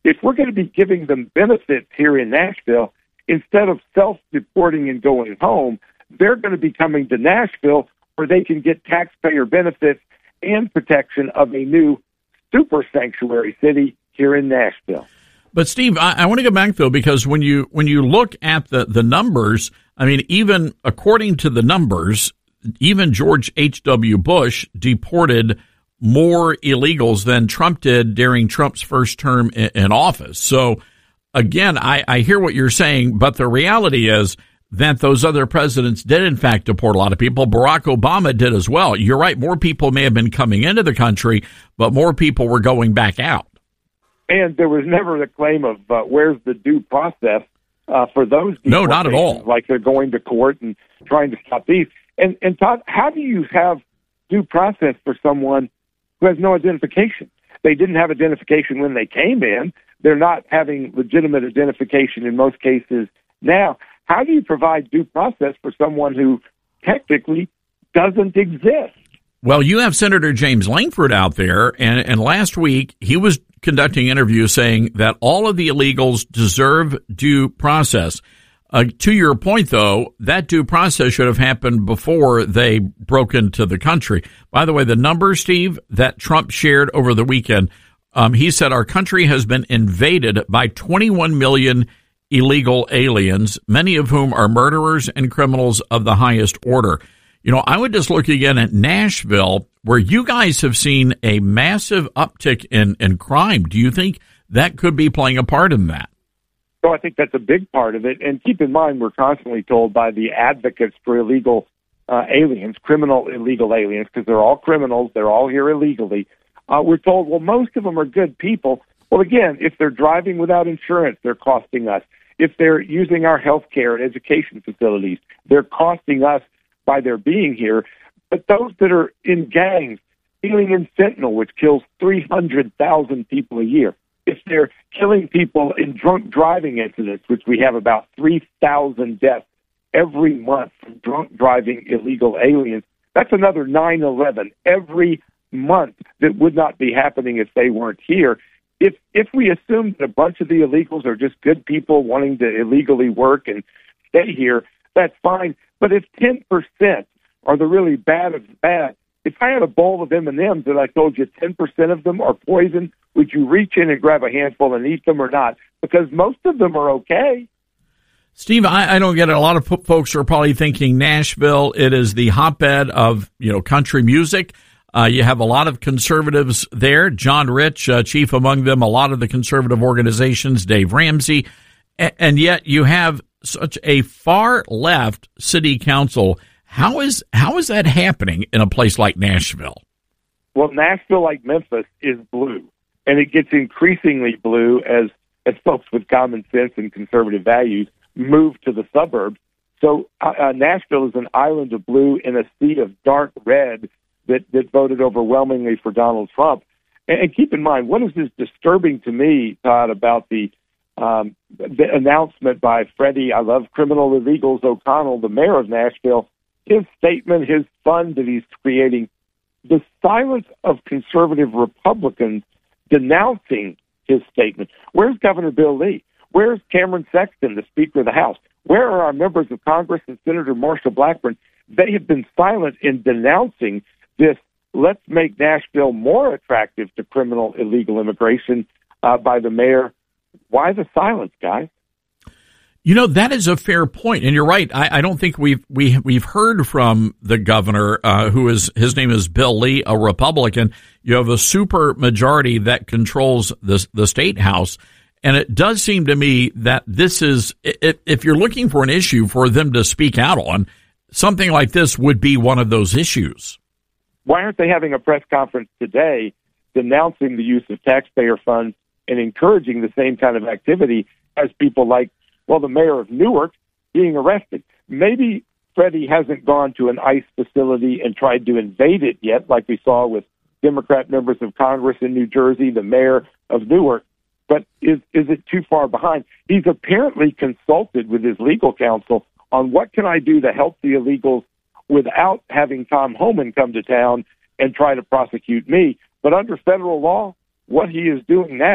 if we're going to be giving them benefits here in Nashville, instead of self-deporting and going home, they're going to be coming to Nashville where they can get taxpayer benefits and protection of a new super sanctuary city here in Nashville. But Steve, I, I want to go back though, because when you when you look at the, the numbers, I mean, even according to the numbers, even George H W. Bush deported more illegals than Trump did during Trump's first term in, in office. So again, I, I hear what you're saying, but the reality is that those other presidents did in fact deport a lot of people. Barack Obama did as well. You're right. More people may have been coming into the country, but more people were going back out. And there was never the claim of uh, where's the due process uh, for those. No, not at all. Like they're going to court and trying to stop these. And, and Todd, how do you have due process for someone who has no identification? They didn't have identification when they came in. They're not having legitimate identification in most cases now. How do you provide due process for someone who technically doesn't exist? Well, you have Senator James Lankford out there, and, and last week he was conducting interviews saying that all of the illegals deserve due process. Uh, to your point, though, that due process should have happened before they broke into the country. By the way, the numbers, Steve, that Trump shared over the weekend, um, he said our country has been invaded by twenty-one million illegal aliens, many of whom are murderers and criminals of the highest order. You know, I would just look again at Nashville, where you guys have seen a massive uptick in, in crime. Do you think that could be playing a part in that? So I think that's a big part of it. And keep in mind, we're constantly told by the advocates for illegal uh, aliens, criminal illegal aliens, because they're all criminals, they're all here illegally. Uh, we're told, well, most of them are good people. Well, again, if they're driving without insurance, they're costing us. If they're using our health care and education facilities, they're costing us by their being here. But those that are in gangs, dealing in fentanyl, which kills three hundred thousand people a year, if they're killing people in drunk driving incidents, which we have about three thousand deaths every month from drunk driving illegal aliens, that's another nine eleven every month that would not be happening if they weren't here. If if we assume that a bunch of the illegals are just good people wanting to illegally work and stay here, that's fine. But if ten percent are the really bad of the bad, if I had a bowl of M and M's and I told you ten percent of them are poison, would you reach in and grab a handful and eat them or not? Because most of them are okay. Steve, I, I don't get it. A lot of p- folks are probably thinking Nashville, it is the hotbed of, you know, country music. Uh, you have a lot of conservatives there. John Rich, uh, chief among them, a lot of the conservative organizations, Dave Ramsey. A- and yet you have such a far left city council. How is how is that happening in a place like Nashville? Well, Nashville, like Memphis, is blue, and it gets increasingly blue as as folks with common sense and conservative values move to the suburbs. So uh, uh, Nashville is an island of blue in a sea of dark red that, that voted overwhelmingly for Donald Trump. And, and keep in mind, what is this disturbing to me, Todd, about the um, the announcement by Freddie, I love criminal illegals, O'Connell, the mayor of Nashville, his statement, his fund that he's creating, the silence of conservative Republicans denouncing his statement. Where's Governor Bill Lee? Where's Cameron Sexton, the Speaker of the House? Where are our members of Congress and Senator Marsha Blackburn? They have been silent in denouncing this let's make Nashville more attractive to criminal illegal immigration uh, by the mayor. Why the silence, guys? You know, that is a fair point, and you're right. I, I don't think we've we we've heard from the governor, uh, who is his name is Bill Lee, a Republican. You have a super majority that controls the the state house, and it does seem to me that this is if, if you're looking for an issue for them to speak out on, something like this would be one of those issues. Why aren't they having a press conference today denouncing the use of taxpayer funds and encouraging the same kind of activity as people like, well, the mayor of Newark being arrested? Maybe Freddie hasn't gone to an ICE facility and tried to invade it yet, like we saw with Democrat members of Congress in New Jersey, the mayor of Newark. But is is it too far behind? He's apparently consulted with his legal counsel on what can I do to help the illegals without having Tom Homan come to town and try to prosecute me. But under federal law, what he is doing now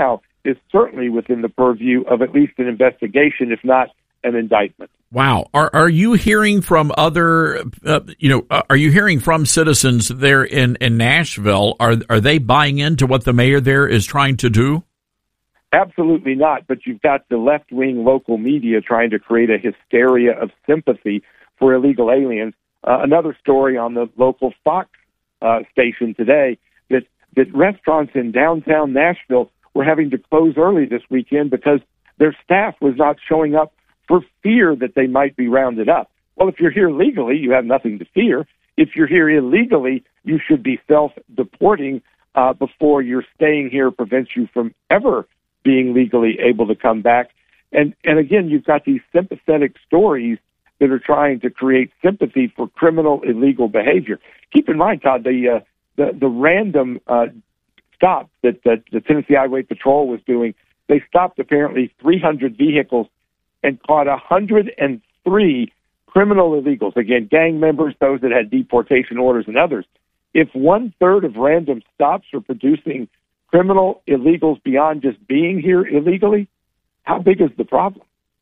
is certainly within the purview of at least an investigation, if not an indictment. Wow. Are are you hearing from other, uh, you know, uh, are you hearing from citizens there in, in Nashville? Are are they buying into what the mayor there is trying to do? Absolutely not. But you've got the left-wing local media trying to create a hysteria of sympathy for illegal aliens. Uh, another story on the local Fox uh, station today that, that restaurants in downtown Nashville were having to close early this weekend because their staff was not showing up for fear that they might be rounded up. Well, if you're here legally, you have nothing to fear. If you're here illegally, you should be self-deporting uh, before your staying here prevents you from ever being legally able to come back. And and again, you've got these sympathetic stories that are trying to create sympathy for criminal illegal behavior. Keep in mind, Todd, the uh, the, the random uh, stop that, that the Tennessee Highway Patrol was doing, they stopped apparently three hundred vehicles and caught one hundred three criminal illegals, again, gang members, those that had deportation orders and others. If one-third of random stops are producing criminal illegals beyond just being here illegally, how big is the problem?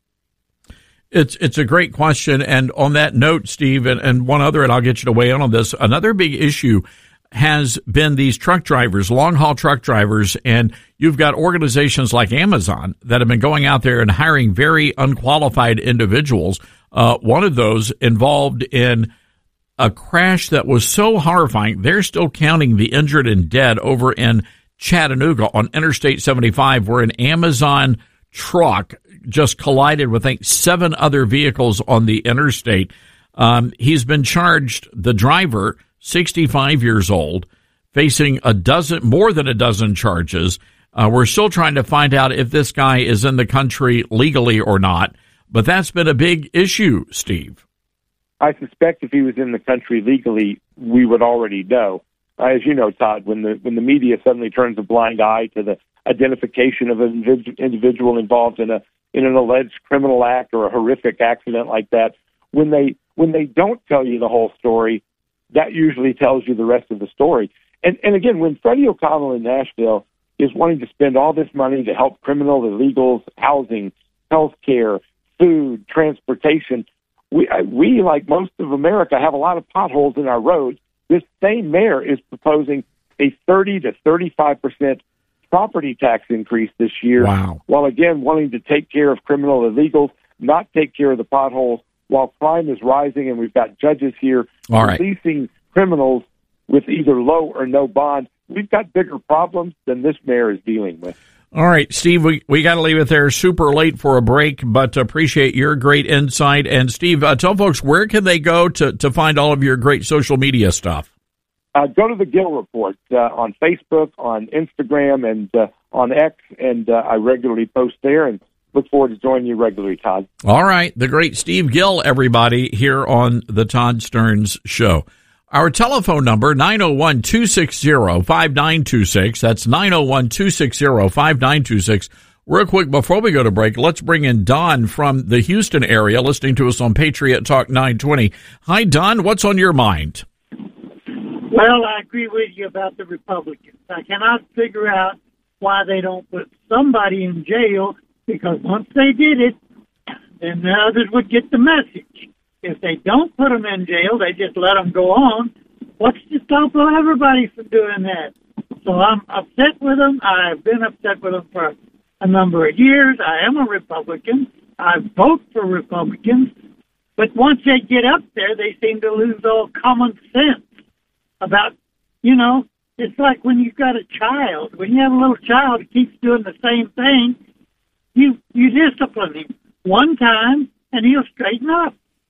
It's it's a great question. And on that note, Steve, and, and one other, and I'll get you to weigh in on this, another big issue has been these truck drivers, long-haul truck drivers, and you've got organizations like Amazon that have been going out there and hiring very unqualified individuals. Uh, one of those involved in a crash that was so horrifying, they're still counting the injured and dead over in Chattanooga on Interstate seventy-five, where an Amazon truck just collided with, I think, seven other vehicles on the interstate. Um, he's been charged, the driver, sixty-five years old, facing a dozen, more than a dozen charges. Uh, we're still trying to find out if this guy is in the country legally or not, but that's been a big issue, Steve. I suspect if he was in the country legally, we would already know. Uh, as you know, Todd, when the when the media suddenly turns a blind eye to the identification of an individual involved in a in an alleged criminal act or a horrific accident like that, when they when they don't tell you the whole story, that usually tells you the rest of the story. And and again, when Freddie O'Connell in Nashville is wanting to spend all this money to help criminal illegals, housing, health care, food, transportation, we, we, like most of America, have a lot of potholes in our roads. This same mayor is proposing a thirty to thirty-five percent property tax increase this year. Wow. While, again, wanting to take care of criminal illegals, not take care of the potholes, while crime is rising and we've got judges here All right. releasing criminals with either low or no bond. We've got bigger problems than this mayor is dealing with. All right, Steve, we, we got to leave it there. Super late for a break, but appreciate your great insight. And, Steve, uh, tell folks, where can they go to, to find all of your great social media stuff? Uh, go to the Gill Report uh, on Facebook, on Instagram, and uh, on X, and uh, I regularly post there, and look forward to joining you regularly, Todd. All right, the great Steve Gill, everybody, here on the Todd Stearns Show. Our telephone number, nine oh one, two six zero, five nine two six. That's nine oh one, two six zero, five nine two six. Real quick, before we go to break, let's bring in Don from the Houston area, listening to us on Patriot Talk nine twenty. Hi, Don. What's on your mind? Well, I agree with you about the Republicans. I cannot figure out why they don't put somebody in jail, because once they did it, then the others would get the message. If they don't put them in jail, they just let them go on. What's to stop everybody from doing that? So I'm upset with them. I've been upset with them for a number of years. I am a Republican. I vote for Republicans. But once they get up there, they seem to lose all common sense about, you know, it's like when you've got a child. When you have a little child who keeps doing the same thing, you you discipline him one time and he'll straighten up.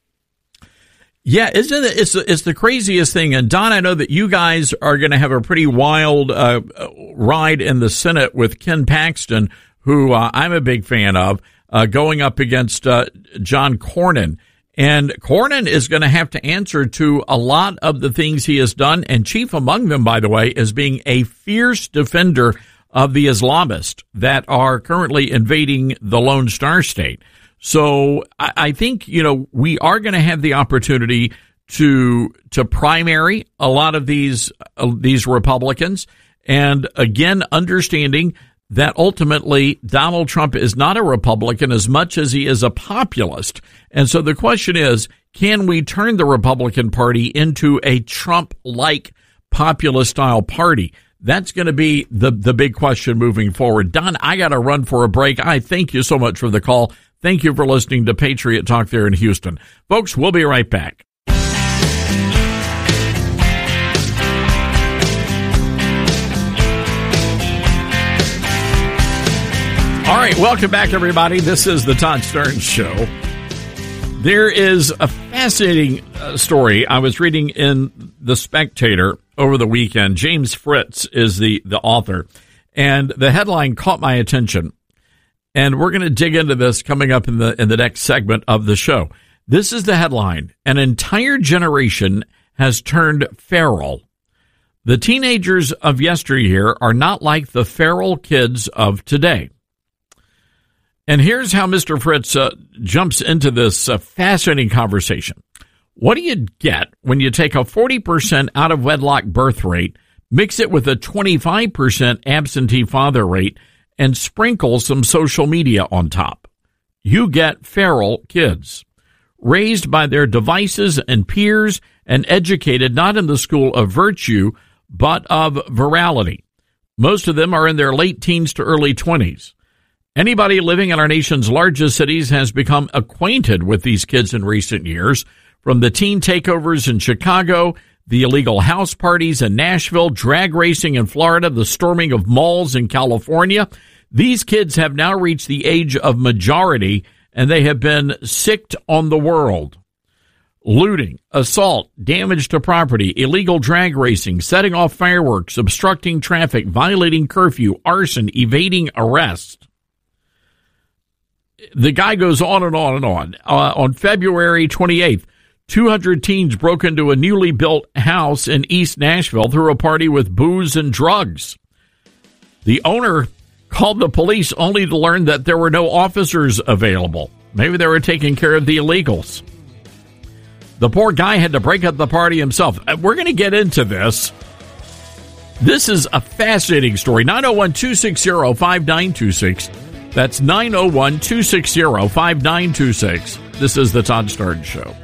Yeah, isn't it? It's, it's the craziest thing. And, Don, I know that you guys are going to have a pretty wild uh, ride in the Senate with Ken Paxton, who uh, I'm a big fan of, uh, going up against uh, John Cornyn. And Cornyn is going to have to answer to a lot of the things he has done, and chief among them, by the way, is being a fierce defender of the Islamists that are currently invading the Lone Star State. So I, I think, you know, we are going to have the opportunity to to primary a lot of these uh, these Republicans, and again, understanding that ultimately Donald Trump is not a Republican as much as he is a populist. And so the question is, can we turn the Republican Party into a Trump-like populist-style party? That's going to be the, the big question moving forward. Don, I got to run for a break. I thank you so much for the call. Thank you for listening to Patriot Talk there in Houston. Folks, we'll be right back. All right, welcome back, everybody. This is the Todd Starnes Show. There is a fascinating uh, story I was reading in The Spectator over the weekend. James Fritz is the, the author, and the headline caught my attention. And we're going to dig into this coming up in the in the next segment of the show. This is the headline: an entire generation has turned feral. The teenagers of yesteryear are not like the feral kids of today. And here's how Mister Fritz uh, jumps into this uh, fascinating conversation. What do you get when you take a forty percent out-of-wedlock birth rate, mix it with a twenty-five percent absentee father rate, and sprinkle some social media on top? You get feral kids, raised by their devices and peers and educated not in the school of virtue, but of virality. Most of them are in their late teens to early twenties. Anybody living in our nation's largest cities has become acquainted with these kids in recent years, from the teen takeovers in Chicago, the illegal house parties in Nashville, drag racing in Florida, the storming of malls in California. These kids have now reached the age of majority, and they have been sicked on the world. Looting, assault, damage to property, illegal drag racing, setting off fireworks, obstructing traffic, violating curfew, arson, evading arrest. The guy goes on and on and on. Uh, on February twenty-eighth, two hundred teens broke into a newly built house in East Nashville through a party with booze and drugs. The owner called the police only to learn that there were no officers available. Maybe they were taking care of the illegals. The poor guy had to break up the party himself. We're going to get into this. This is a fascinating story. nine oh one, two six zero, five nine two six. That's nine oh one, two six zero, five nine two six. This is the Todd Starnes Show.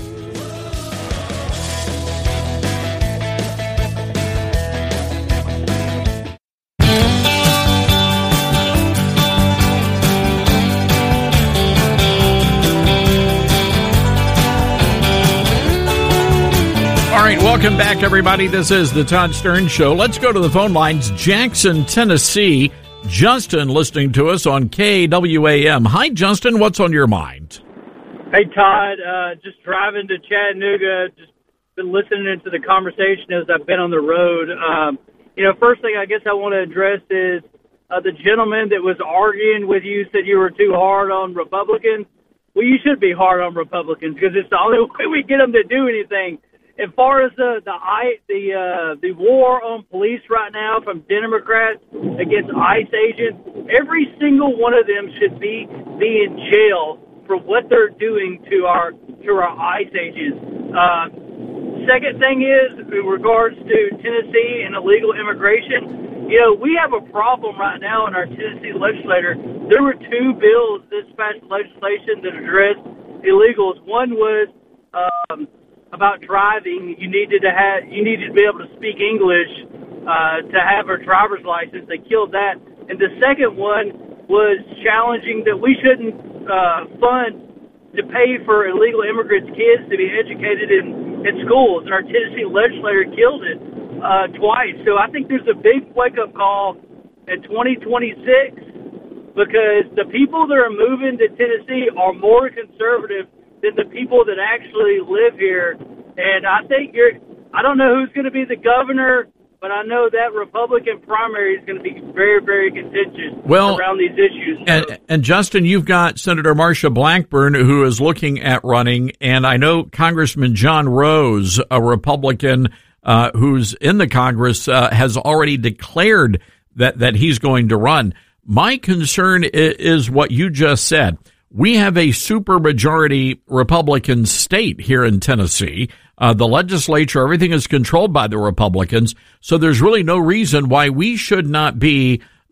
All right, welcome back, everybody. This is the Todd Starnes Show. Let's go to the phone lines. Jackson, Tennessee. Justin listening to us on K W A M. Hi, Justin. What's on your mind? Hey, Todd. Uh, just driving to Chattanooga. Just been listening to the conversation as I've been on the road. Um, you know, first thing I guess I want to address is uh, the gentleman that was arguing with you said you were too hard on Republicans. Well, you should be hard on Republicans because it's the only way we get them to do anything. As far as the the the uh, the war on police right now from Democrats against ICE agents, every single one of them should be be in jail for what they're doing to our to our ICE agents. Uh, second thing is in regards to Tennessee and illegal immigration. You know, we have a problem right now in our Tennessee legislature. There were two bills this past legislation that addressed illegals. One was um, about driving. You needed to have, you needed to be able to speak English uh, to have a driver's license. They killed that. And the second one was challenging that we shouldn't uh, fund to pay for illegal immigrants' kids to be educated in, in schools. And our Tennessee legislator killed it uh, twice. So I think there's a big wake-up call in twenty twenty-six because the people that are moving to Tennessee are more conservative than the people that actually live here. And I think you're, I don't know who's going to be the governor, but I know that Republican primary is going to be very, very contentious well, around these issues. And, and Justin, you've got Senator Marsha Blackburn, who is looking at running, and I know Congressman John Rose, a Republican uh, who's in the Congress, uh, has already declared that, that he's going to run. My concern is, is what you just said. We have a supermajority Republican state here in Tennessee. Uh, the legislature, everything is controlled by the Republicans. So there's really no reason why we should not be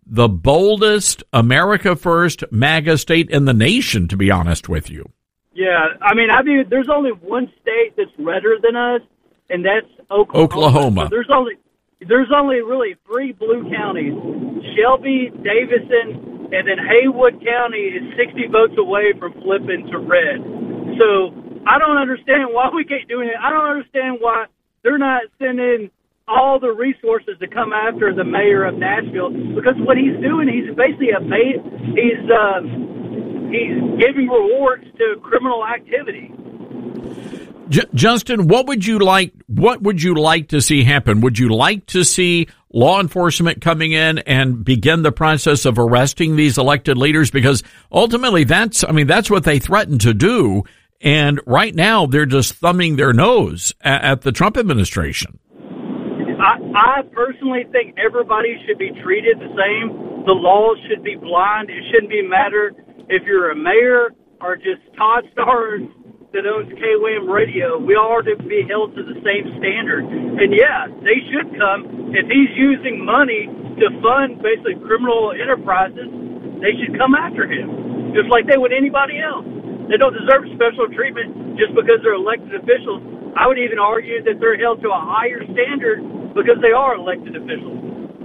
the boldest America First MAGA state in the nation, to be honest with you. Yeah, I mean, I mean, there's only one state that's redder than us, and that's Oklahoma. Oklahoma. So there's only there's only really three blue counties: Shelby, Davison, and then Haywood County is sixty votes away from flipping to red. So I don't understand why we keep doing it. I don't understand why they're not sending all the resources to come after the mayor of Nashville, because what he's doing, he's basically a ma- he's um, he's giving rewards to criminal activity. J- Justin, what would you like? What would you like to see happen? Would you like to see law enforcement coming in and begin the process of arresting these elected leaders? Because ultimately, that's I mean, that's what they threatened to do. And right now, they're just thumbing their nose at, at the Trump administration. I, I personally think everybody should be treated the same. The laws should be blind. It shouldn't be matter if you're a mayor or just Todd Starnes that owns K W A M radio. We all are to be held to the same standard. And yeah, they should come. If he's using money to fund basically criminal enterprises, they should come after him, just like they would anybody else. They don't deserve special treatment just because they're elected officials. I would even argue that they're held to a higher standard because they are elected officials.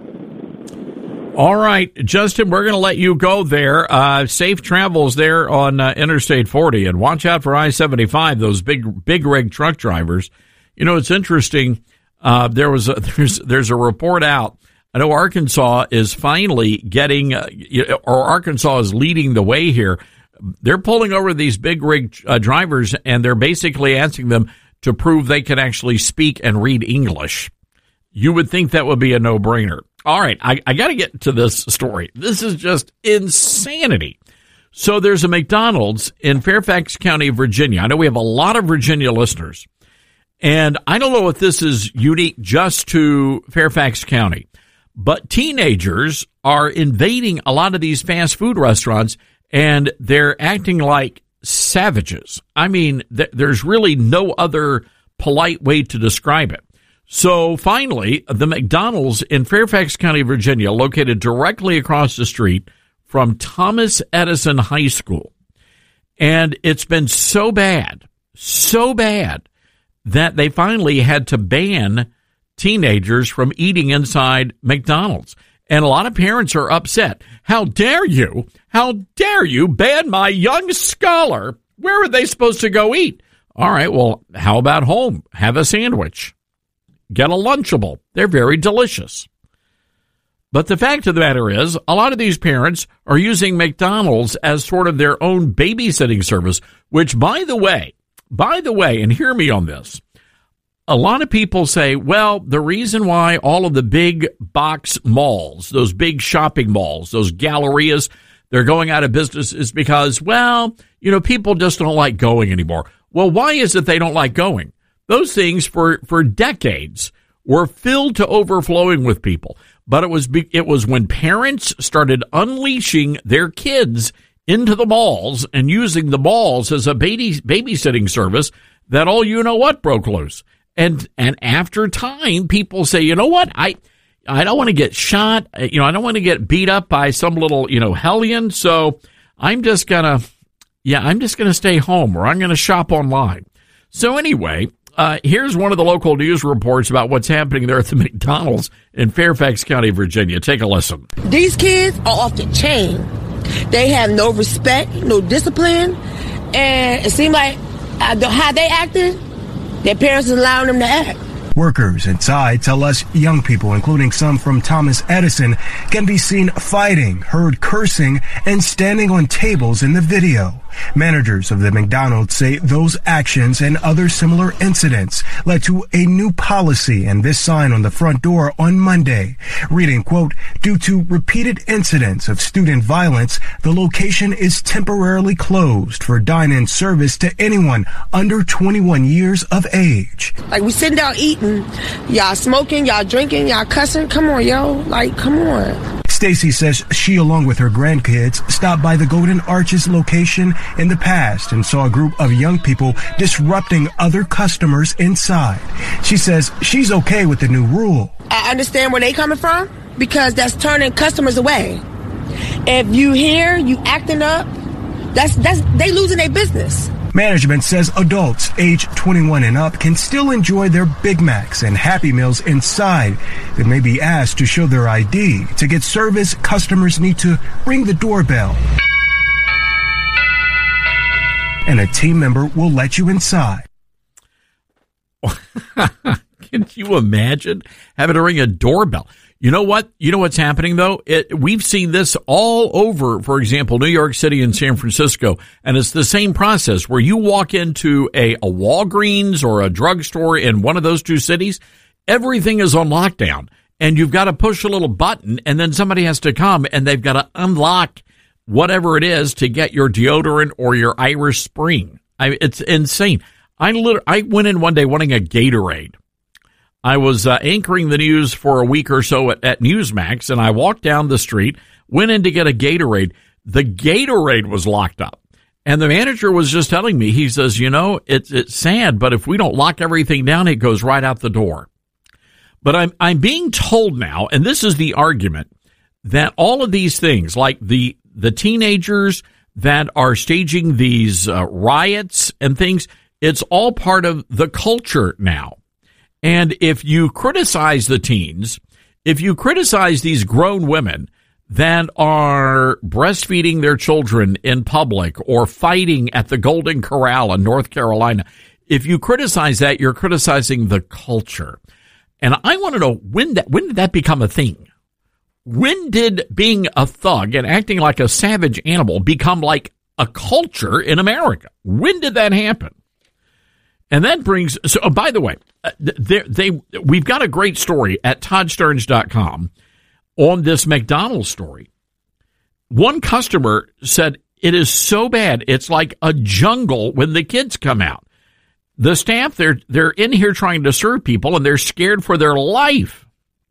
All right, Justin, we're going to let you go there. Uh, safe travels there on uh, Interstate forty, and watch out for I seventy-five, those big big rig truck drivers. You know, it's interesting. Uh, there was a, there's there's a report out. I know Arkansas is finally getting, uh, or Arkansas is leading the way here. They're pulling over these big rig uh, drivers, and they're basically asking them to prove they can actually speak and read English. You would think that would be a no-brainer. All right, I, I got to get to this story. This is just insanity. So there's a McDonald's in Fairfax County, Virginia. I know we have a lot of Virginia listeners, and I don't know if this is unique just to Fairfax County, but teenagers are invading a lot of these fast food restaurants, and they're acting like savages. I mean, th- there's really no other polite way to describe it. So finally, the McDonald's in Fairfax County, Virginia, located directly across the street from Thomas Edison High School. And it's been so bad, so bad, that they finally had to ban teenagers from eating inside McDonald's. And a lot of parents are upset. How dare you? How dare you ban my young scholar? Where are they supposed to go eat? All right, well, how about home? Have a sandwich. Get a Lunchable. They're very delicious. But the fact of the matter is, a lot of these parents are using McDonald's as sort of their own babysitting service, which, by the way, by the way, and hear me on this, a lot of people say, well, the reason why all of the big box malls, those big shopping malls, those gallerias, they're going out of business is because, well, you know, people just don't like going anymore. Well, why is it they don't like going? Those things for, for decades were filled to overflowing with people. But it was it was when parents started unleashing their kids into the malls and using the malls as a baby, babysitting service that all you know what broke loose. And and after time, people say, you know what, I I don't want to get shot. You know, I don't want to get beat up by some little, you know, hellion. So I'm just gonna, yeah, I'm just gonna stay home, or I'm gonna shop online. So anyway. Uh, here's one of the local news reports about what's happening there at the McDonald's in Fairfax County, Virginia. Take a listen. These kids are off the chain. They have no respect, no discipline, and it seems like uh, the, how they acted, their parents is allowing them to act. Workers inside tell us young people, including some from Thomas Edison, can be seen fighting, heard cursing, and standing on tables in the video. Managers of the McDonald's say those actions and other similar incidents led to a new policy and this sign on the front door on Monday, reading, quote, due to repeated incidents of student violence, the location is temporarily closed for dine-in service to anyone under twenty-one years of age. Like, we sitting down eating, y'all smoking, y'all drinking, y'all cussing. Come on, yo. Like, come on. Stacy says she, along with her grandkids, stopped by the Golden Arches location in the past and saw a group of young people disrupting other customers inside. She says she's okay with the new rule. I understand where they coming from, because that's turning customers away. If you hear you acting up, that's that's they losing their business. Management says adults age twenty-one and up can still enjoy their Big Macs and Happy Meals inside. They may be asked to show their I D. To get service, customers need to ring the doorbell, and a team member will let you inside. Can you imagine having to ring a doorbell? You know what? You know what's happening, though? It, we've seen this all over, for example, New York City and San Francisco, and it's the same process where you walk into a, a Walgreens or a drugstore in one of those two cities, everything is on lockdown, and you've got to push a little button, and then somebody has to come, and they've got to unlock whatever it is to get your deodorant or your Irish Spring. I, it's insane. I, lit- I went in one day wanting a Gatorade. I was uh, anchoring the news for a week or so at, at Newsmax, and I walked down the street, went in to get a Gatorade. The Gatorade was locked up. And the manager was just telling me, he says, you know, it's it's sad, but if we don't lock everything down, it goes right out the door. But I'm I'm being told now, and this is the argument, that all of these things, like the, the teenagers that are staging these uh, riots and things, it's all part of the culture now. And if you criticize the teens, if you criticize these grown women that are breastfeeding their children in public or fighting at the Golden Corral in North Carolina, if you criticize that, you're criticizing the culture. And I want to know, when that, when did that become a thing? When did being a thug and acting like a savage animal become like a culture in America? When did that happen? And that brings, so oh, by the way, they, they, we've got a great story at Todd Stearns dot com on this McDonald's story. One customer said it is so bad, it's like a jungle when the kids come out. The staff, they're, they're in here trying to serve people, and they're scared for their life.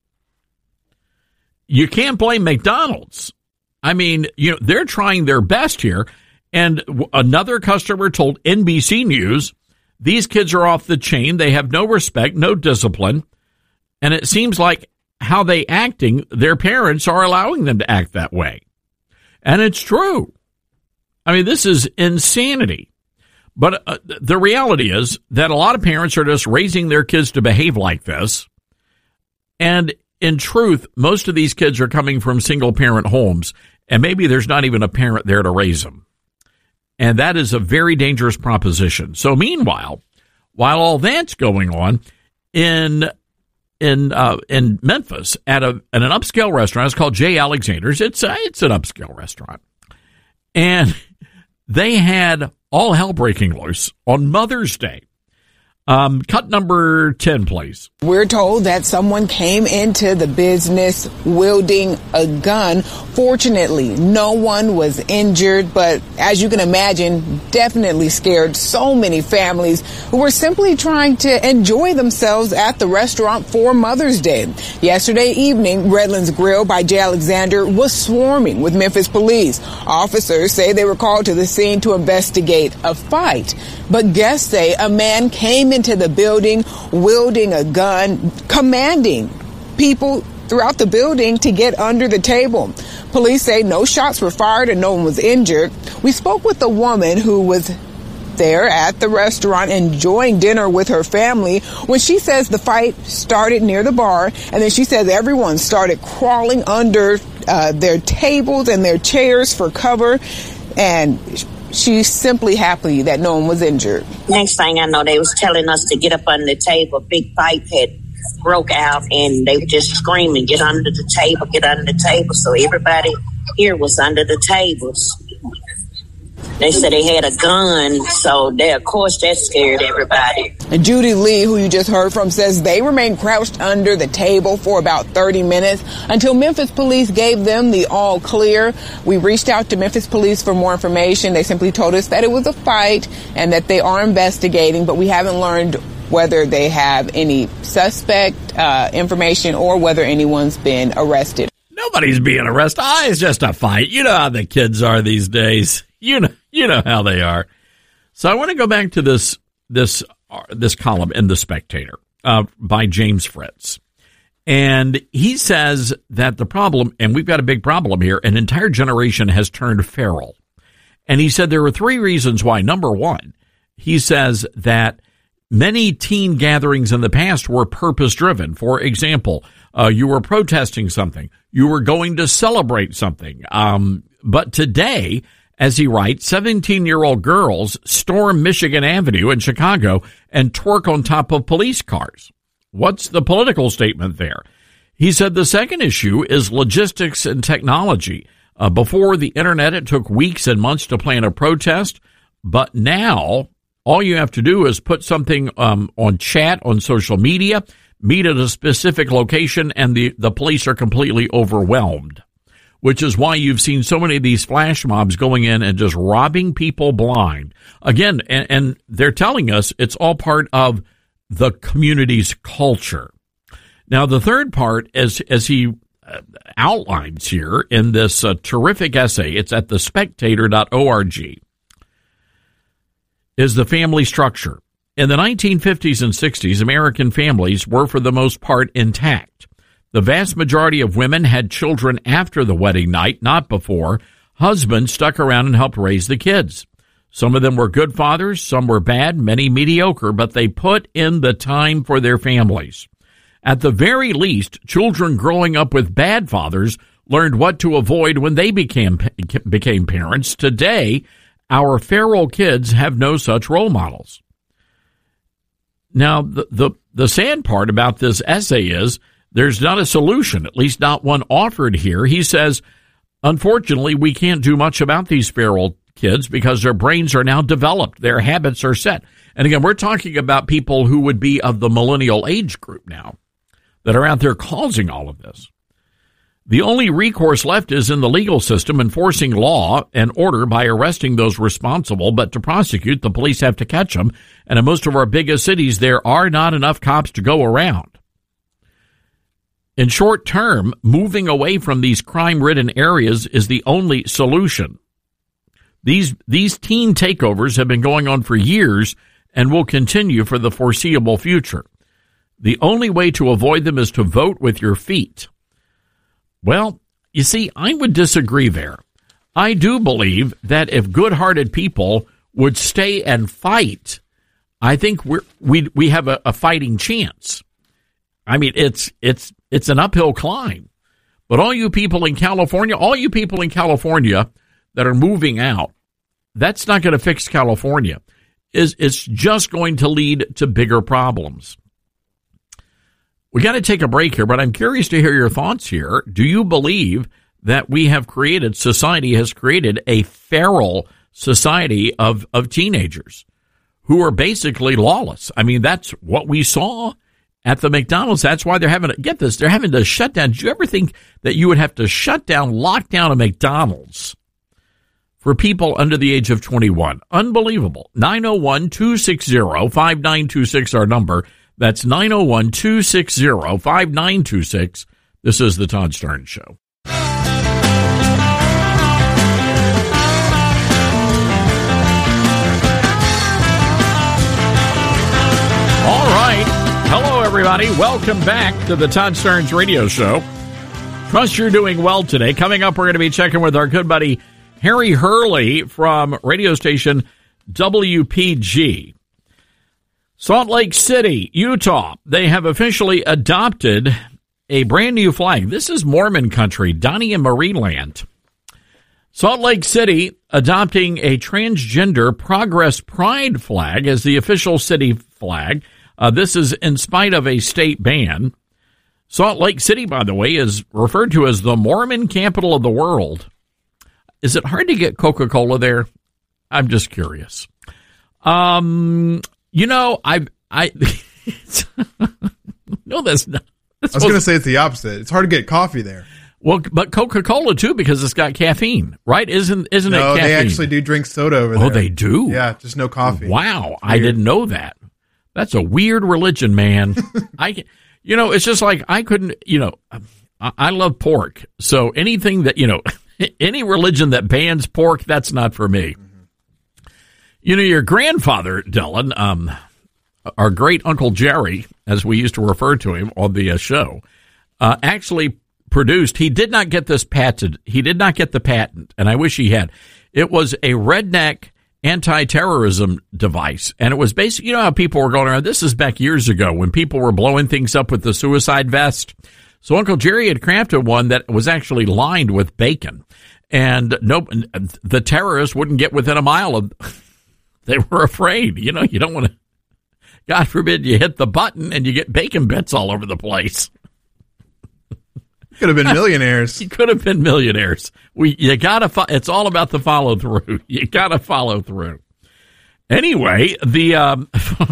You can't blame McDonald's. I mean, you know, they're trying their best here. And another customer told N B C News, these kids are off the chain. They have no respect, no discipline. And it seems like how they acting, their parents are allowing them to act that way. And it's true. I mean, this is insanity. But uh, the reality is that a lot of parents are just raising their kids to behave like this. And in truth, most of these kids are coming from single-parent homes, and maybe there's not even a parent there to raise them. And that is a very dangerous proposition. So meanwhile, while all that's going on, in in uh, in Memphis, at a at an upscale restaurant, it's called J. Alexander's. It's a, it's an upscale restaurant, and they had all hell breaking loose on Mother's Day. Um, cut number ten, please. We're told that someone came into the business wielding a gun. Fortunately, no one was injured, but as you can imagine, definitely scared so many families who were simply trying to enjoy themselves at the restaurant for Mother's Day. Yesterday evening, Redlands Grill by J. Alexander was swarming with Memphis police. Officers say they were called to the scene to investigate a fight, but guests say a man came into the building wielding a gun, commanding people throughout the building to get under the table. Police say no shots were fired and no one was injured. We spoke with a woman who was there at the restaurant enjoying dinner with her family when she says the fight started near the bar, and then she says everyone started crawling under uh, their tables and their chairs for cover, and she's simply happy that no one was injured. Next thing I know, they was telling us to get up under the table. A big fight had broke out, and they were just screaming, get under the table, get under the table. So everybody here was under the tables. They said they had a gun, so they, of course that scared everybody. And Judy Lee, who you just heard from, says they remained crouched under the table for about thirty minutes until Memphis police gave them the all clear. We reached out to Memphis police for more information. They simply told us that it was a fight and that they are investigating, but we haven't learned whether they have any suspect uh, information or whether anyone's been arrested. Nobody's being arrested. Ah, it's just a fight. You know how the kids are these days. You know, you know how they are. So I want to go back to this this uh, this column in The Spectator uh, by James Fritz, And he says that the problem, and we've got a big problem here, an entire generation has turned feral. And he said there were three reasons why. Number one, he says that many teen gatherings in the past were purpose-driven. For example, uh, you were protesting something. You were going to celebrate something. Um, but today, as he writes, seventeen-year-old girls storm Michigan Avenue in Chicago and twerk on top of police cars. What's the political statement there? He said the second issue is logistics and technology. Uh, before the internet, it took weeks and months to plan a protest. But now, all you have to do is put something um, on chat, on social media, meet at a specific location, and the, the police are completely overwhelmed, which is why you've seen so many of these flash mobs going in and just robbing people blind. Again, and, and they're telling us it's all part of the community's culture. Now, the third part, as, as he uh, outlines here in this uh, terrific essay, it's at the spectator dot org, is the family structure. In the nineteen fifties and sixties, American families were, for the most part, intact. The vast majority of women had children after the wedding night, not before. Husbands stuck around and helped raise the kids. Some of them were good fathers, some were bad, many mediocre, but they put in the time for their families. At the very least, children growing up with bad fathers learned what to avoid when they became became parents. Today, our feral kids have no such role models. Now, the, the, the sad part about this essay is there's not a solution, at least not one offered here. He says, unfortunately, we can't do much about these feral kids because their brains are now developed. Their habits are set. And again, we're talking about people who would be of the millennial age group now that are out there causing all of this. The only recourse left is in the legal system, enforcing law and order by arresting those responsible. But to prosecute, the police have to catch them. And in most of our biggest cities, there are not enough cops to go around. In short term, moving away from these crime-ridden areas is the only solution. These these teen takeovers have been going on for years and will continue for the foreseeable future. The only way to avoid them is to vote with your feet. Well, you see, I would disagree there. I do believe that if good-hearted people would stay and fight, I think we're, we we have a, a fighting chance. I mean, it's it's it's an uphill climb. But all you people in California, all you people in California that are moving out, that's not going to fix California. Is it's just going to lead to bigger problems. We got to take a break here, but I'm curious to hear your thoughts here. Do you believe that we have created, society has created a feral society of, of teenagers who are basically lawless? I mean, that's what we saw at the McDonald's. That's why they're having to, get this, they're having to shut down. Did you ever think that you would have to shut down, lock down a McDonald's for people under the age of twenty-one? Unbelievable. nine oh one, two six zero, five nine two six, our number. That's nine oh one, two six zero, five nine two six. This is the Todd Starnes Show. All right. Hello, everybody. Welcome back to the Todd Starnes Radio Show. Trust you're doing well today. Coming up, we're going to be checking with our good buddy Harry Hurley from radio station W P G. Salt Lake City, Utah, they have officially adopted a brand new flag. This is Mormon country, Donnie and Marie Land. Salt Lake City adopting a transgender Progress Pride flag as the official city flag. Uh, this is in spite of a state ban. Salt Lake City, by the way, is referred to as the Mormon capital of the world. Is it hard to get Coca-Cola there? I'm just curious. Um... You know, I, I, no, that's not. That's I was going to say it's the opposite. It's hard to get coffee there. Well, but Coca-Cola too, because it's got caffeine, right? Isn't, isn't no, it caffeine? They actually do drink soda over there. Oh, they do? Yeah, just no coffee. Wow. I didn't know that. That's a weird religion, man. I, you know, it's just like I couldn't, you know, I, I love pork. So anything that, you know, any religion that bans pork, that's not for me. You know, your grandfather, Dylan, um, our great Uncle Jerry, as we used to refer to him on the uh, show, uh, actually produced. He did not get this patent. He did not get the patent, and I wish he had. It was a redneck anti-terrorism device, and it was basically, you know how people were going around, this is back years ago when people were blowing things up with the suicide vest. So Uncle Jerry had crafted one that was actually lined with bacon, and no, the terrorists wouldn't get within a mile of. They were afraid. You know, you don't want to. God forbid you hit the button and you get bacon bits all over the place. Could have been millionaires. You could have been millionaires. We you gotta. Fo- it's all about the follow through. You gotta follow through. Anyway, the um,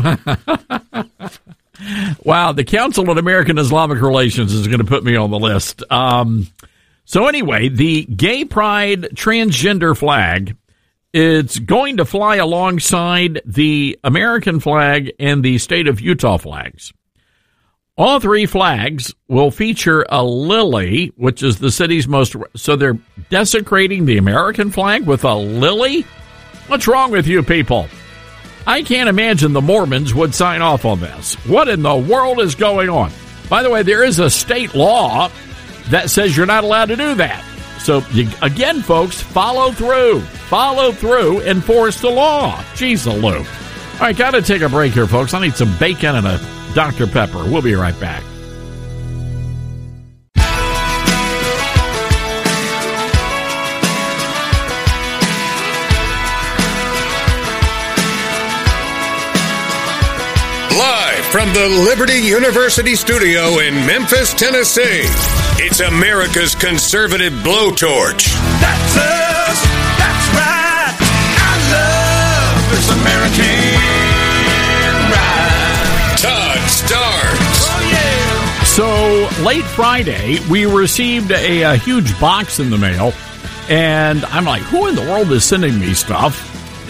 wow, the Council on American Islamic Relations is going to put me on the list. Um, so anyway, the Gay Pride transgender flag, it's going to fly alongside the American flag and the state of Utah flags. All three flags will feature a lily, which is the city's most... So they're desecrating the American flag with a lily? What's wrong with you people? I can't imagine the Mormons would sign off on this. What in the world is going on? By the way, there is a state law that says you're not allowed to do that. So, you, again, folks, follow through. Follow through. Enforce the law. Jeez, the Lou. All right, got to take a break here, folks. I need some bacon and a Doctor Pepper. We'll be right back. Live from the Liberty University studio in Memphis, Tennessee, it's America's conservative blowtorch. That's us. That's right. I love this American ride. Todd Starnes. Oh, yeah. So, late Friday, we received a, a huge box in the mail, and I'm like, who in the world is sending me stuff?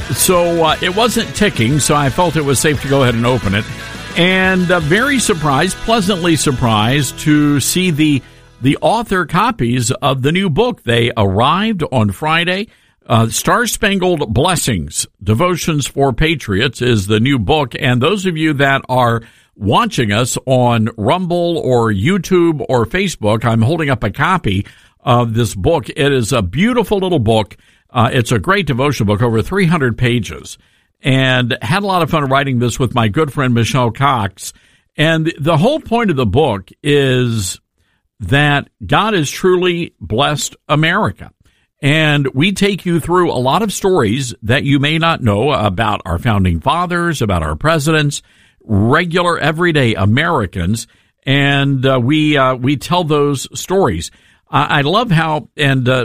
So, uh, it wasn't ticking, so I felt it was safe to go ahead and open it. And uh, very surprised, pleasantly surprised to see the the author copies of the new book. They arrived on Friday. Uh, Star-Spangled Blessings, Devotions for Patriots is the new book. And those of you that are watching us on Rumble or YouTube or Facebook, I'm holding up a copy of this book. It is a beautiful little book. Uh, it's a great devotion book, over three hundred pages. And had a lot of fun writing this with my good friend Michelle Cox. And the whole point of the book is that God has truly blessed America. And we take you through a lot of stories that you may not know about our founding fathers, about our presidents, regular, everyday Americans. And uh, we uh, we tell those stories. I, I love how, and uh,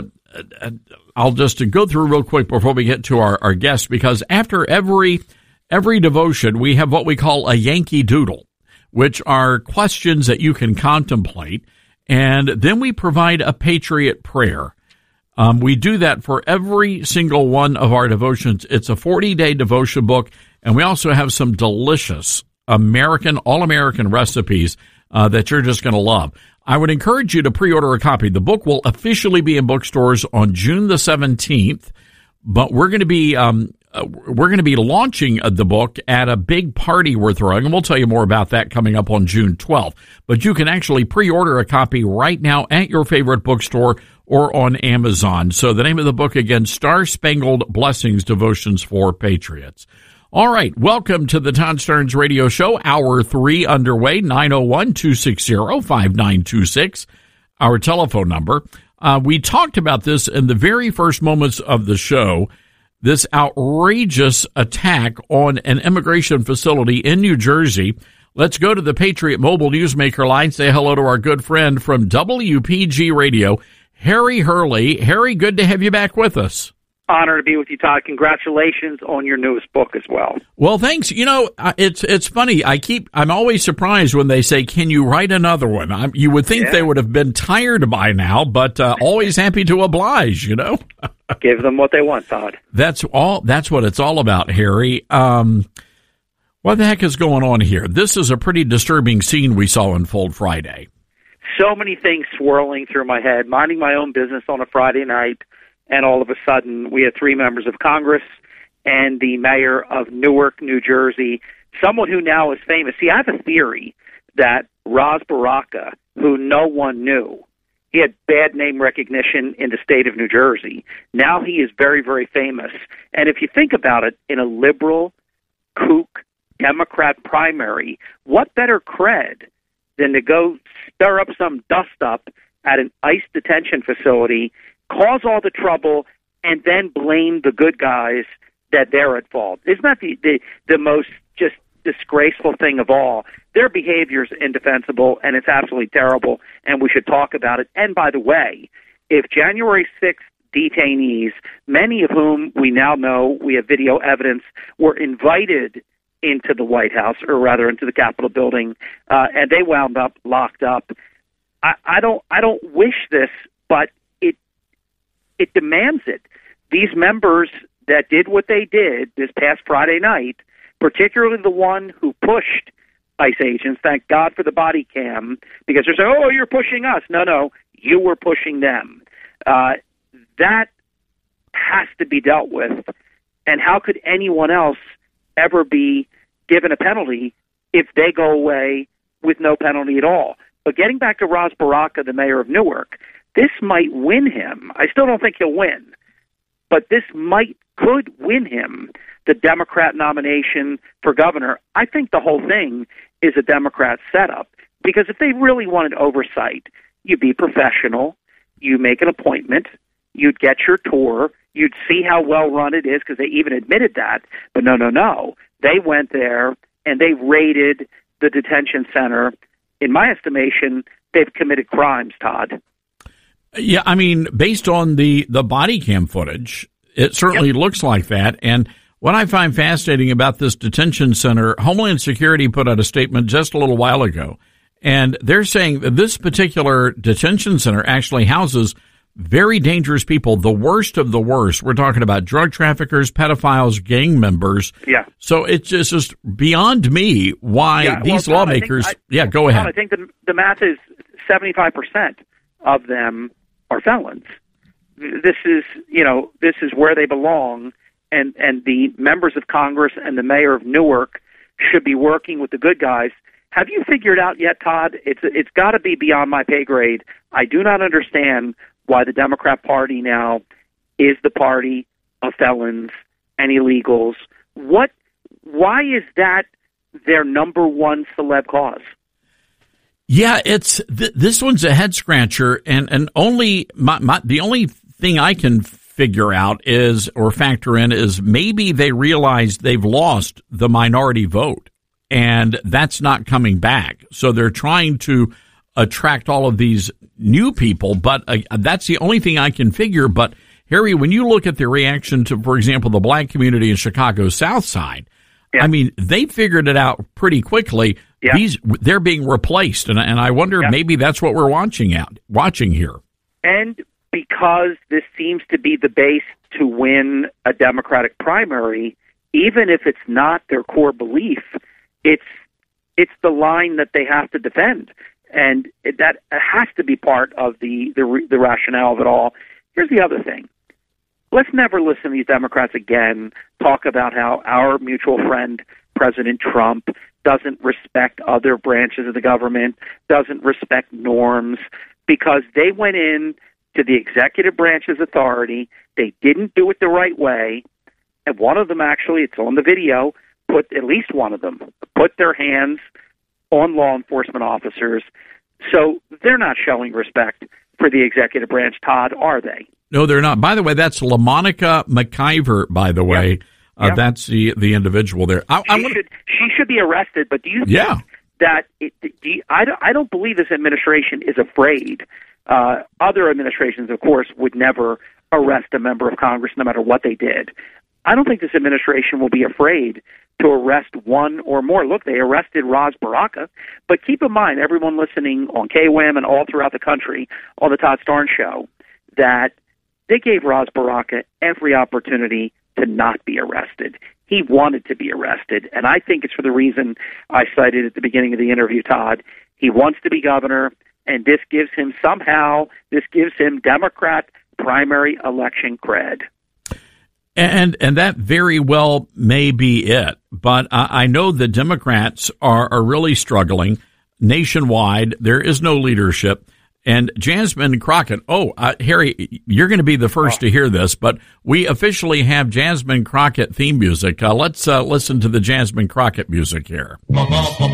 I'll just go through real quick before we get to our, our guests, because after every every devotion, we have what we call a Yankee Doodle, which are questions that you can contemplate. And then we provide a Patriot prayer. Um, we do that for every single one of our devotions. It's a forty-day devotion book, and we also have some delicious American, all-American recipes uh, that you're just going to love. I would encourage you to pre-order a copy. The book will officially be in bookstores on June the seventeenth, but we're going to be um, uh, we're going to be launching the book at a big party we're throwing, and we'll tell you more about that coming up on June twelfth. But you can actually pre-order a copy right now at your favorite bookstore or on Amazon. So the name of the book again, Star-Spangled Blessings, Devotions for Patriots. All right, welcome to the Todd Starnes Radio Show. Hour three underway, nine oh one, two six zero, five nine two six, our telephone number. Uh, we talked about this in the very first moments of the show, this outrageous attack on an immigration facility in New Jersey. Let's go to the Patriot Mobile Newsmaker line, say hello to our good friend from W P G Radio, Harry Hurley. Harry, good to have you back with us. Honor to be with you, Todd. Congratulations on your newest book as well. Well, thanks. You know, it's it's funny. I keep I'm always surprised when they say, "Can you write another one?" I'm, you would think yeah. they would have been tired by now, but uh, always happy to oblige. You know, give them what they want, Todd. That's all. That's what it's all about, Harry. Um, what the heck is going on here? This is a pretty disturbing scene we saw unfold Friday. So many things swirling through my head. Minding my own business on a Friday night. And all of a sudden, we had three members of Congress and the mayor of Newark, New Jersey, someone who now is famous. See, I have a theory that Ras Baraka, who no one knew. He had bad name recognition in the state of New Jersey. Now he is very, very famous. And if you think about it, in a liberal, kook, Democrat primary, what better cred than to go stir up some dust-up at an ICE detention facility, cause all the trouble, and then blame the good guys that they're at fault? Isn't that the, the, the most just disgraceful thing of all? Their behavior is indefensible, and it's absolutely terrible, and we should talk about it. And by the way, if January sixth detainees, many of whom we now know, we have video evidence, were invited into the White House, or rather into the Capitol building, uh, and they wound up locked up, I, I don't I don't wish this, but it it demands it. These members that did what they did this past Friday night, particularly the one who pushed ICE agents, thank God for the body cam, because they're saying, oh, you're pushing us. No, no, you were pushing them. Uh, that has to be dealt with. And how could anyone else ever be given a penalty if they go away with no penalty at all? But getting back to Ras Baraka, the mayor of Newark, this might win him. I still don't think he'll win, but this might could win him the Democrat nomination for governor. I think the whole thing is a Democrat setup, because if they really wanted oversight, you'd be professional, you make an appointment, you'd get your tour, you'd see how well run it is, because they even admitted that. But no, no, no. They went there and they raided the detention center. In my estimation, they've committed crimes, Todd. Yeah, I mean, based on the, the body cam footage, it certainly yep. looks like that. And what I find fascinating about this detention center, Homeland Security put out a statement just a little while ago, and they're saying that this particular detention center actually houses very dangerous people, the worst of the worst. We're talking about drug traffickers, pedophiles, gang members. Yeah. So it's just, it's just beyond me why yeah, these well, Tom, lawmakers. I think, I, yeah, go Tom, ahead. I think the, the math is seventy-five percent of them are felons. This is, you know, this is where they belong, and, and the members of Congress and the mayor of Newark should be working with the good guys. Have you figured out yet, Todd? It's it's got to be beyond my pay grade. I do not understand why the Democrat Party now is the party of felons and illegals. What? Why is that their number one celeb cause? Yeah, it's th- this one's a head scratcher, and and only my, my the only thing I can figure out is or factor in is maybe they realize they've lost the minority vote, and that's not coming back. So they're trying to attract all of these new people, but uh, that's the only thing I can figure. But Harry, when you look at the reaction to, for example, the black community in Chicago's South Side, yeah. I mean, they figured it out pretty quickly. Yeah. These they're being replaced, and and I wonder yeah. maybe that's what we're watching out watching here. And because this seems to be the base to win a Democratic primary, even if it's not their core belief, it's it's the line that they have to defend. And it, that has to be part of the, the the rationale of it all. Here's the other thing. Let's never listen to these Democrats again talk about how our mutual friend, President Trump, doesn't respect other branches of the government, doesn't respect norms, because they went in to the executive branch's authority. They didn't do it the right way. And one of them actually, it's on the video, put at least one of them, put their hands on law enforcement officers. So they're not showing respect for the executive branch, Todd, are they? No, they're not. By the way, that's LaMonica McIver, by the way. Yep. Uh, yep. That's the the individual there. I, she, I wanna... should, she should be arrested, but do you think yeah. that it, do you, I, don't, I don't believe this administration is afraid. Uh, other administrations, of course, would never arrest a member of Congress no matter what they did. I don't think this administration will be afraid to arrest one or more. Look, they arrested Ras Baraka, but keep in mind, everyone listening on K W A M and all throughout the country, on the Todd Starnes Show, that they gave Ras Baraka every opportunity to not be arrested. He wanted to be arrested, and I think it's for the reason I cited at the beginning of the interview, Todd. He wants to be governor, and this gives him somehow, this gives him Democrat primary election cred. And and that very well may be it. But I, I know the Democrats are, are really struggling. nationwide. There is no leadership. And Jasmine Crockett, oh, uh, Harry, you're going to be the first to hear this, but we officially have Jasmine Crockett theme music. Uh, let's uh, listen to the Jasmine Crockett music here. Shuck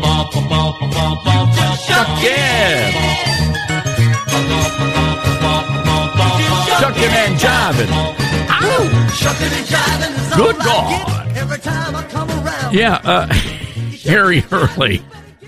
it! Shucking and jiving. Good God. Every time I come around. Yeah, uh, Harry Hurley.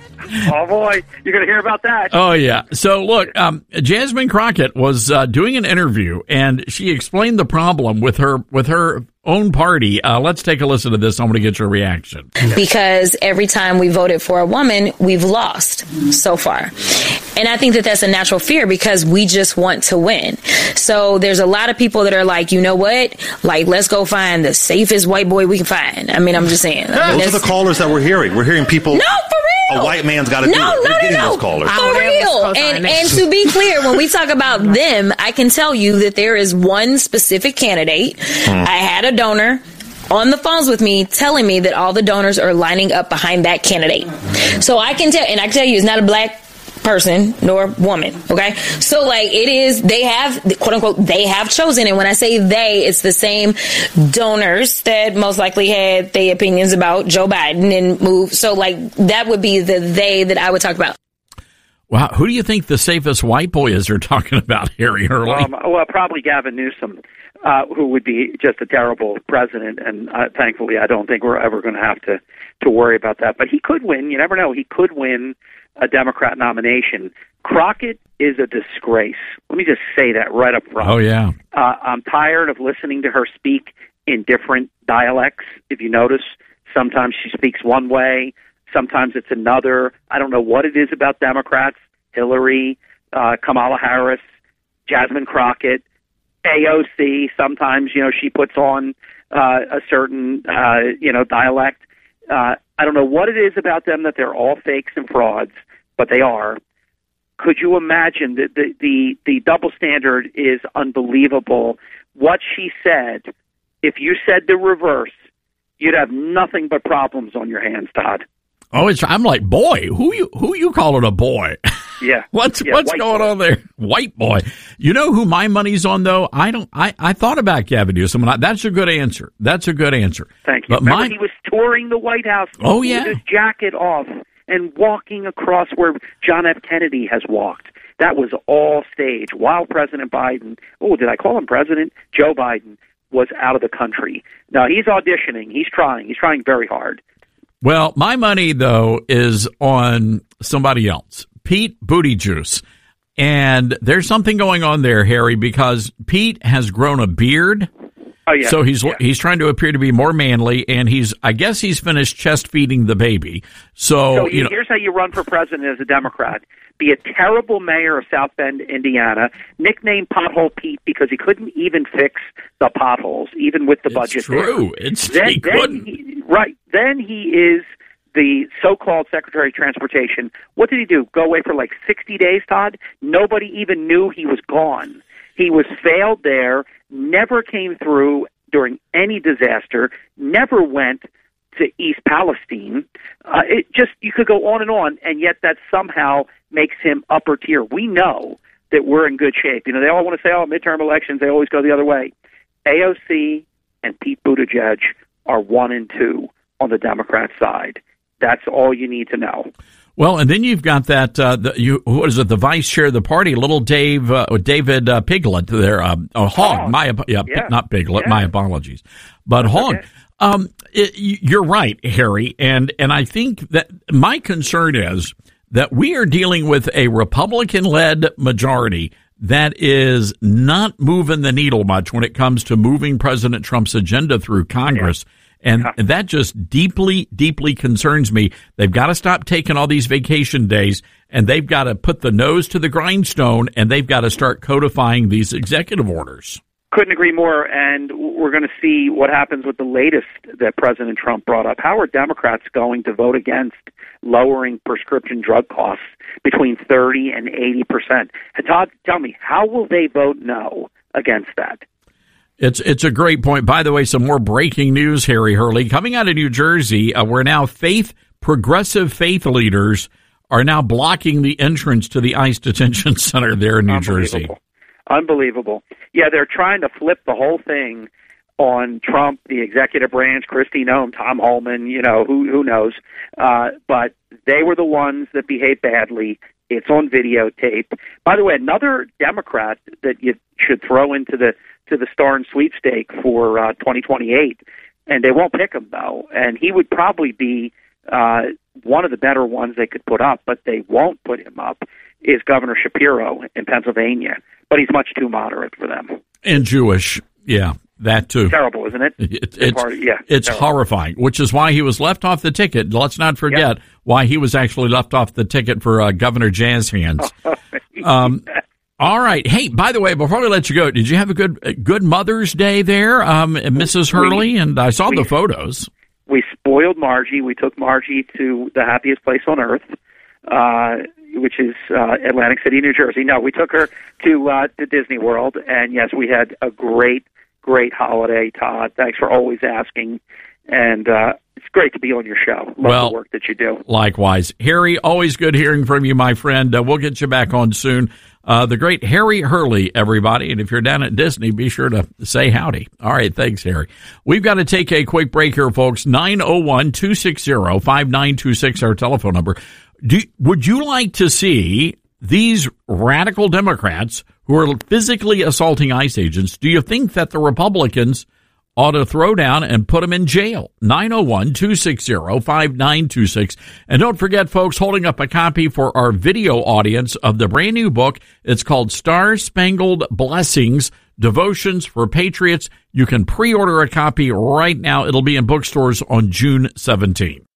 Oh, boy. You're going to hear about that. Oh, yeah. So, look, um, Jasmine Crockett was uh, doing an interview, and she explained the problem with her with her own party. Uh, let's take a listen to this. I want to get your reaction. Because every time we voted for a woman, we've lost so far. And I think that that's a natural fear because we just want to win. So there's a lot of people that are like, you know what? Like, let's go find the safest white boy we can find. I mean, I'm just saying. I mean, those are the callers that we're hearing. We're hearing people. No, for real. A white man's got to no, do it. No, We're no, getting no, those callers. For real. And, and to be clear, when we talk about them, I can tell you that there is one specific candidate. Hmm. I had a donor on the phones with me telling me that all the donors are lining up behind that candidate. So I can tell, and I can tell you it's not a black person nor woman, okay? So like it is, they have, quote unquote, they have chosen, and when I say they, it's the same donors that most likely had their opinions about Joe Biden and move. So like that would be the they that I would talk about. Wow, who do you think the safest white boy is they're talking about, Harry Hurley? Um, well, probably Gavin Newsom, uh, who would be just a terrible president, and uh, thankfully I don't think we're ever going to have to to worry about that. But he could win. You never know. He could win a Democrat nomination. Crockett is a disgrace. Let me just say that right up front. Oh, yeah. Uh, I'm tired of listening to her speak in different dialects. If you notice, sometimes she speaks one way, sometimes it's another. I don't know what it is about Democrats. Hillary, uh, Kamala Harris, Jasmine Crockett, A O C. Sometimes, you know, she puts on uh, a certain, uh, you know, dialect. Uh, I don't know what it is about them that they're all fakes and frauds, but they are. Could you imagine that the, the, the double standard is unbelievable? What she said, if you said the reverse, you'd have nothing but problems on your hands, Todd. Oh, it's, I'm like, boy, who you who you calling a boy? Yeah. what's yeah, what's going boy. on there? White boy. You know who my money's on, though? I don't. I, I thought about Gavin Newsom. That's a good answer. That's a good answer. Thank you. But Remember, my, he was touring the White House oh, yeah. with his jacket off and walking across where John F. Kennedy has walked. That was all staged while President Biden, oh, did I call him President? Joe Biden was out of the country. Now, he's auditioning. He's trying. He's trying very hard. Well, my money, though, is on somebody else, Pete Buttigieg. And there's something going on there, Harry, because Pete has grown a beard. Oh, yeah. So he's yeah. he's trying to appear to be more manly, and he's I guess he's finished chest feeding the baby. So, so you know, here's how you run for president as a Democrat. Be a terrible mayor of South Bend, Indiana, nicknamed Pothole Pete because he couldn't even fix the potholes, even with the it's budget. True. There. It's then, he then he, right. Then he is the so-called Secretary of Transportation. What did he do? Go away for like sixty days, Todd? Nobody even knew he was gone. He was failed there, never came through during any disaster, never went to East Palestine. Uh, it just, you could go on and on, and yet that somehow makes him upper tier. We know that we're in good shape. You know, they all want to say, oh, midterm elections, they always go the other way. A O C and Pete Buttigieg are one and two on the Democrat side. That's all you need to know. Well, and then you've got that, uh, the, you, what is it, the vice chair of the party, little Dave, uh, David uh, Piglet there, uh, uh, Hogg, oh, my, yeah, yeah. not Piglet, yeah. my apologies. But Hogg, okay. um, it, you're right, Harry, and, and I think that my concern is that we are dealing with a Republican-led majority that is not moving the needle much when it comes to moving President Trump's agenda through Congress. Yeah. And that just deeply, deeply concerns me. They've got to stop taking all these vacation days, and they've got to put the nose to the grindstone, and they've got to start codifying these executive orders. Couldn't agree more, and we're going to see what happens with the latest that President Trump brought up. How are Democrats going to vote against lowering prescription drug costs between thirty and eighty percent? Todd, tell me, how will they vote no against that? It's it's a great point. By the way, some more breaking news, Harry Hurley. Coming out of New Jersey, uh, where now faith, progressive faith leaders are now blocking the entrance to the ICE detention center there in New Jersey. Unbelievable. Yeah, they're trying to flip the whole thing on Trump, the executive branch, Kristi Noem, Tom Holman, you know, who who knows. Uh, but they were the ones that behaved badly. It's on videotape. By the way, another Democrat that you should throw into the to the Starnes sweepstake for uh, twenty twenty-eight, and they won't pick him, though. And he would probably be uh, one of the better ones they could put up, but they won't put him up, is Governor Shapiro in Pennsylvania. But he's much too moderate for them. And Jewish, yeah. That too. Terrible, isn't it? it it's part of, yeah, it's terrible. horrifying, which is why he was left off the ticket. Let's not forget yep. why he was actually left off the ticket for uh, Governor Jazz Hands. um, all right. Hey, by the way, before we let you go, did you have a good a good Mother's Day there, um, Missus Hurley? We, and I saw we, the photos. We spoiled Margie. We took Margie to the happiest place on earth, uh, which is uh, Atlantic City, New Jersey. No, we took her to uh, to Disney World, and yes, we had a great. Great holiday, Todd. Thanks for always asking. And uh, it's great to be on your show. Love well, the work that you do. Likewise. Harry, always good hearing from you, my friend. Uh, we'll get you back on soon. Uh, the great Harry Hurley, everybody. And if you're down at Disney, be sure to say howdy. All right. Thanks, Harry. We've got to take a quick break here, folks. nine oh one, two six zero, five nine two six, our telephone number. Do, would you like to see these radical Democrats who are physically assaulting ICE agents? Do you think that the Republicans ought to throw down and put them in jail? nine oh one, two six zero, five nine two six. And don't forget, folks, holding up a copy for our video audience of the brand new book. It's called Star Spangled Blessings, Devotions for Patriots. You can pre-order a copy right now. It'll be in bookstores on June seventeenth.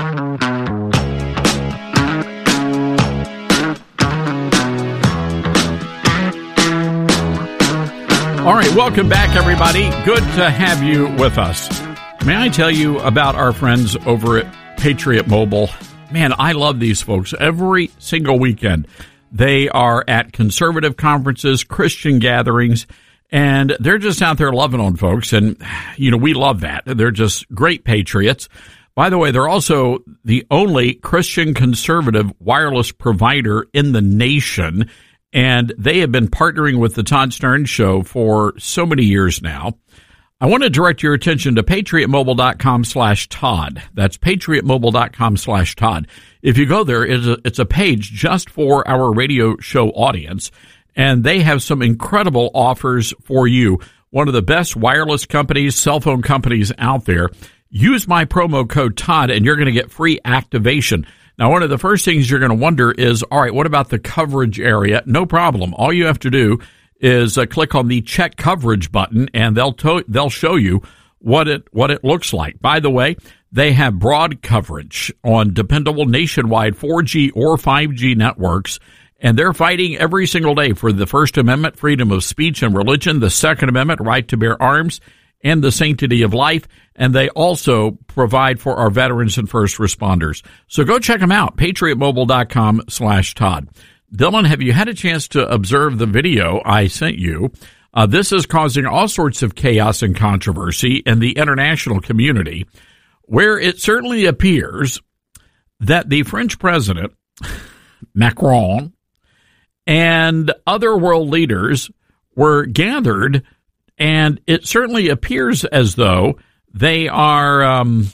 All right, welcome back, everybody. Good to have you with us. May I tell you about our friends over at Patriot Mobile? Man, I love these folks. Every single weekend, they are at conservative conferences, Christian gatherings, and they're just out there loving on folks. And, you know, we love that. They're just great patriots. By the way, they're also the only Christian conservative wireless provider in the nation. And they have been partnering with the Todd Starnes Show for so many years now. I want to direct your attention to patriotmobile.com slash Todd. That's patriotmobile.com slash Todd. If you go there, it's a, it's a page just for our radio show audience, and they have some incredible offers for you. One of the best wireless companies, cell phone companies out there. Use my promo code Todd, and you're going to get free activation. Now, one of the first things you're going to wonder is, all right, what about the coverage area? No problem. All you have to do is uh, click on the check coverage button, and they'll to- they'll show you what it what it looks like. By the way, they have broad coverage on dependable nationwide four G or five G networks, and they're fighting every single day for the First Amendment, freedom of speech and religion, the Second Amendment, right to bear arms, and the sanctity of life. And they also provide for our veterans and first responders. So go check them out, patriotmobile.com slash Todd. Dylan, have you had a chance to observe the video I sent you? Uh, this is causing all sorts of chaos and controversy in the international community, where it certainly appears that the French president, Macron, and other world leaders were gathered, and it certainly appears as though they are um,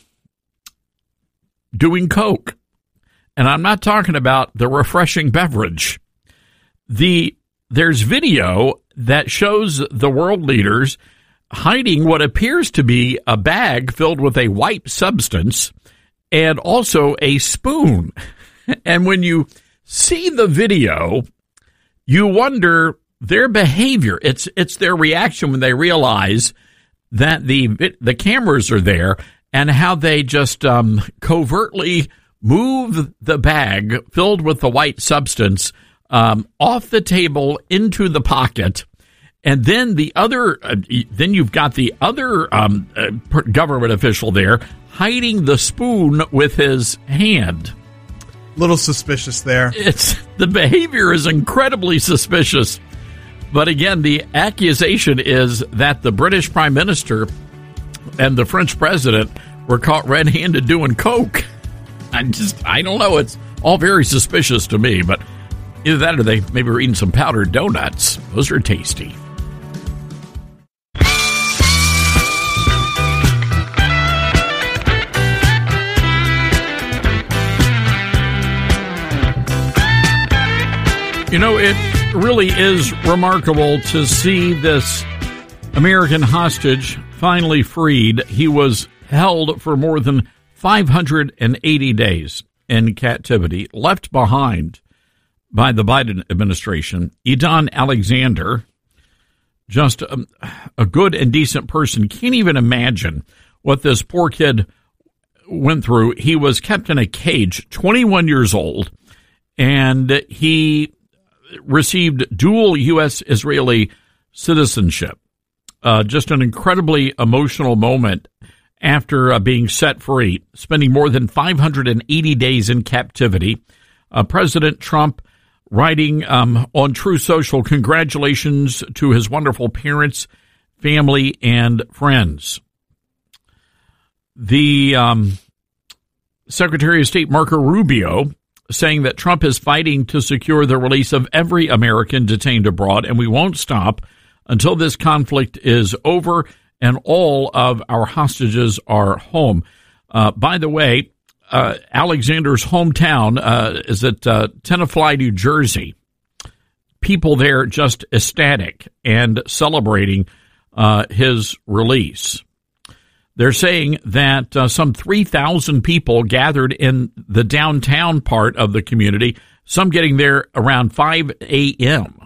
doing coke. And I'm not talking about the refreshing beverage. The there's video that shows the world leaders hiding what appears to be a bag filled with a white substance and also a spoon. And when you see the video, you wonder their behavior. It's it's their reaction when they realize that the the cameras are there and how they just um, covertly move the bag filled with the white substance um, off the table into the pocket. And then the other, uh, then you've got the other um, uh, government official there hiding the spoon with his hand. Little suspicious there. It's the behavior is incredibly suspicious. But again, the accusation is that the British Prime Minister and the French president were caught red-handed doing coke. I just, I don't know. It's All very suspicious to me, but either that or they maybe were eating some powdered donuts. Those are tasty. You know, it really is remarkable to see this American hostage finally freed. He was held for more than five hundred eighty days in captivity, left behind by the Biden administration. Edan Alexander, just a, a good and decent person, can't even imagine what this poor kid went through. He was kept in a cage, twenty-one years old, and he received dual U S Israeli citizenship. Uh, just an incredibly emotional moment after uh, being set free, spending more than five hundred eighty days in captivity. Uh, President Trump writing um, on Truth Social, congratulations to his wonderful parents, family, and friends. The um, Secretary of State, Marco Rubio, saying that Trump is fighting to secure the release of every American detained abroad, and we won't stop until this conflict is over and all of our hostages are home. Uh, by the way, uh, Alexander's hometown uh, is at uh, Tenafly, New Jersey. People there just ecstatic and celebrating uh, his release. They're saying that uh, some three thousand people gathered in the downtown part of the community, some getting there around five a.m.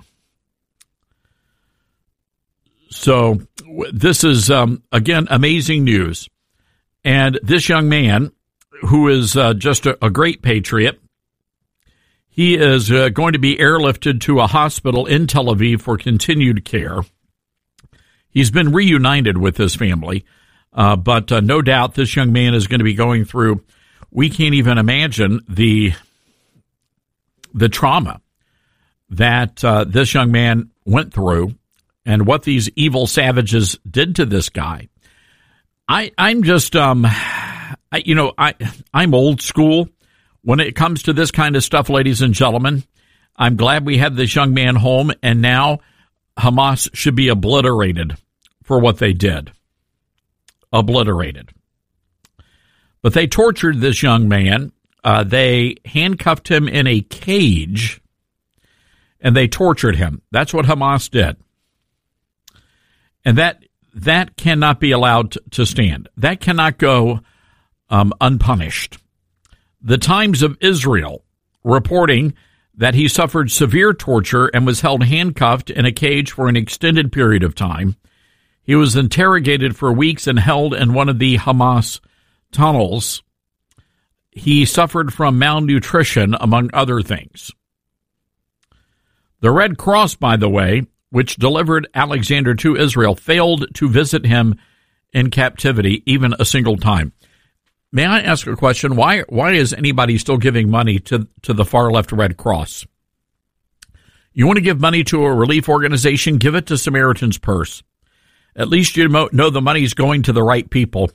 So this is, um, again, amazing news. And this young man, who is uh, just a, a great patriot, he is uh, going to be airlifted to a hospital in Tel Aviv for continued care. He's been reunited with his family. Uh, but uh, no doubt this young man is going to be going through, we can't even imagine the the trauma that uh, this young man went through and what these evil savages did to this guy. I, I'm just, um, I, you know, I, I'm old school when it comes to this kind of stuff, ladies and gentlemen. I'm glad we had this young man home, and now Hamas should be obliterated for what they did. Obliterated. But they tortured this young man. Uh, they handcuffed him in a cage, and they tortured him. That's what Hamas did. And that that cannot be allowed to, to stand. That cannot go um, unpunished. The Times of Israel reporting that he suffered severe torture and was held handcuffed in a cage for an extended period of time. He was interrogated for weeks and held in one of the Hamas tunnels. He suffered from malnutrition, among other things. The Red Cross, by the way, which delivered Alexander to Israel, failed to visit him in captivity even a single time. May I ask a question? Why why is anybody still giving money to, to the far-left Red Cross? You want to give money to a relief organization? Give it to Samaritan's Purse. At least you know the money's going to the right people.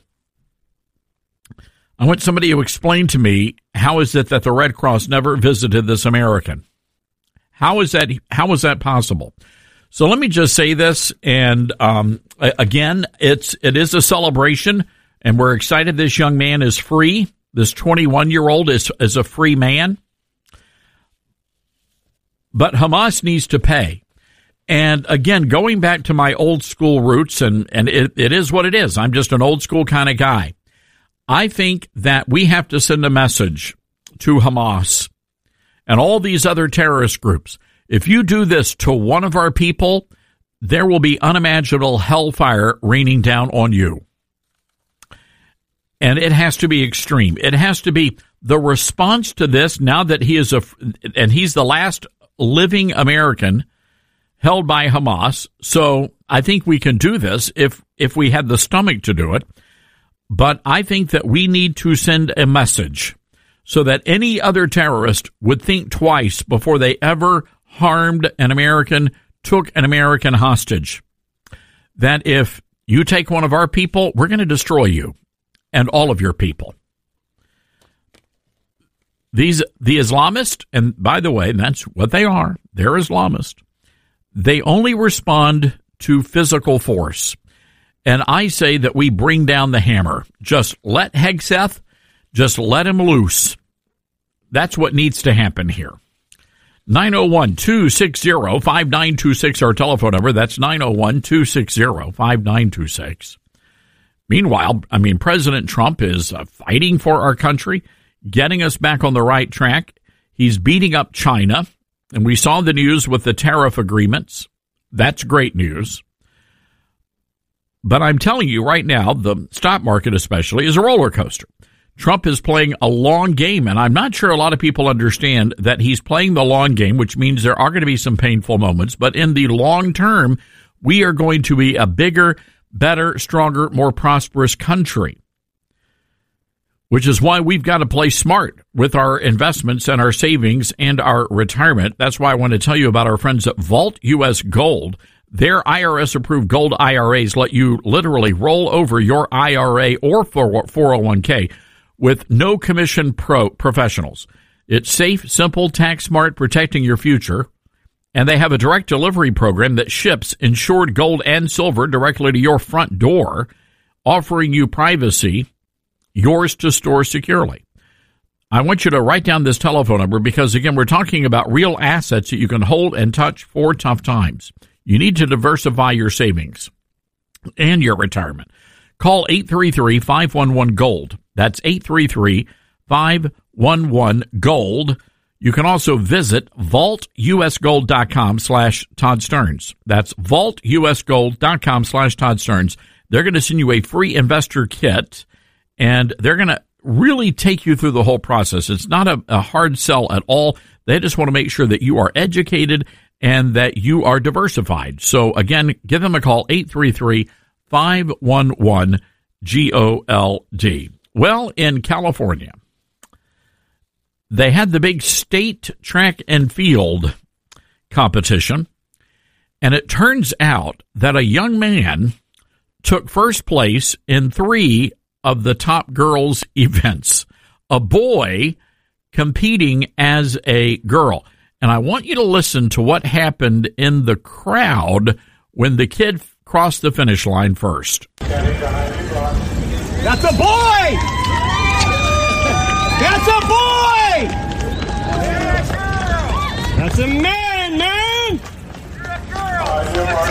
I want somebody to explain to me, how is it that the Red Cross never visited this American? How is that, how is that possible? So let me just say this, and um, again, it's it is a celebration, and we're excited this young man is free. This twenty-one-year-old is, is a free man. But Hamas needs to pay. And again, going back to my old school roots, and, and it, it is what it is. I'm just an old school kind of guy. I think that we have to send a message to Hamas and all these other terrorist groups. If you do this to one of our people, there will be unimaginable hellfire raining down on you. And it has to be extreme. It has to be the response to this, now that he is a, and he's the last living American held by Hamas. So I think we can do this if, if we had the stomach to do it. But I think that we need to send a message so that any other terrorist would think twice before they ever harmed an American, took an American hostage. That if you take one of our people, we're going to destroy you and all of your people. These the Islamists, and by the way, that's what they are. They're Islamists. They only respond to physical force. And I say that we bring down the hammer. Just let Hegseth, just let him loose. That's what needs to happen here. nine oh one, two six zero, five nine two six, our telephone number. That's nine oh one, two six zero, five nine two six. Meanwhile, I mean, President Trump is uh, fighting for our country, getting us back on the right track. He's beating up China, and we saw the news with the tariff agreements. That's great news. But I'm telling you right now, the stock market especially is a roller coaster. Trump is playing a long game, and I'm not sure a lot of people understand that he's playing the long game, which means there are going to be some painful moments. But in the long term, we are going to be a bigger, better, stronger, more prosperous country, which is why we've got to play smart with our investments and our savings and our retirement. That's why I want to tell you about our friends at Vault U S Gold. Their I R S-approved gold I R As let you literally roll over your I R A or four oh one k with no commission pro professionals. It's safe, simple, tax smart, protecting your future. And they have a direct delivery program that ships insured gold and silver directly to your front door, offering you privacy, yours to store securely. I want you to write down this telephone number because, again, we're talking about real assets that you can hold and touch for tough times. You need to diversify your savings and your retirement. Call eight three three, five one one, GOLD. That's eight three three, five one one, GOLD. You can also visit vaultusgold.com slash Todd Stearns. That's vaultusgold.com slash Todd Stearns. They're going to send you a free investor kit, and they're going to really take you through the whole process. It's not a, a hard sell at all. They just want to make sure that you are educated and that you are diversified. So, again, give them a call, eight three three, five one one, GOLD. Well, in California, they had the big state track and field competition, and it turns out that a young man took first place in three of the top girls' events. A boy competing as a girl. And I want you to listen to what happened in the crowd when the kid crossed the finish line first. That's a boy! That's a boy! That's a man, man! You're a girl!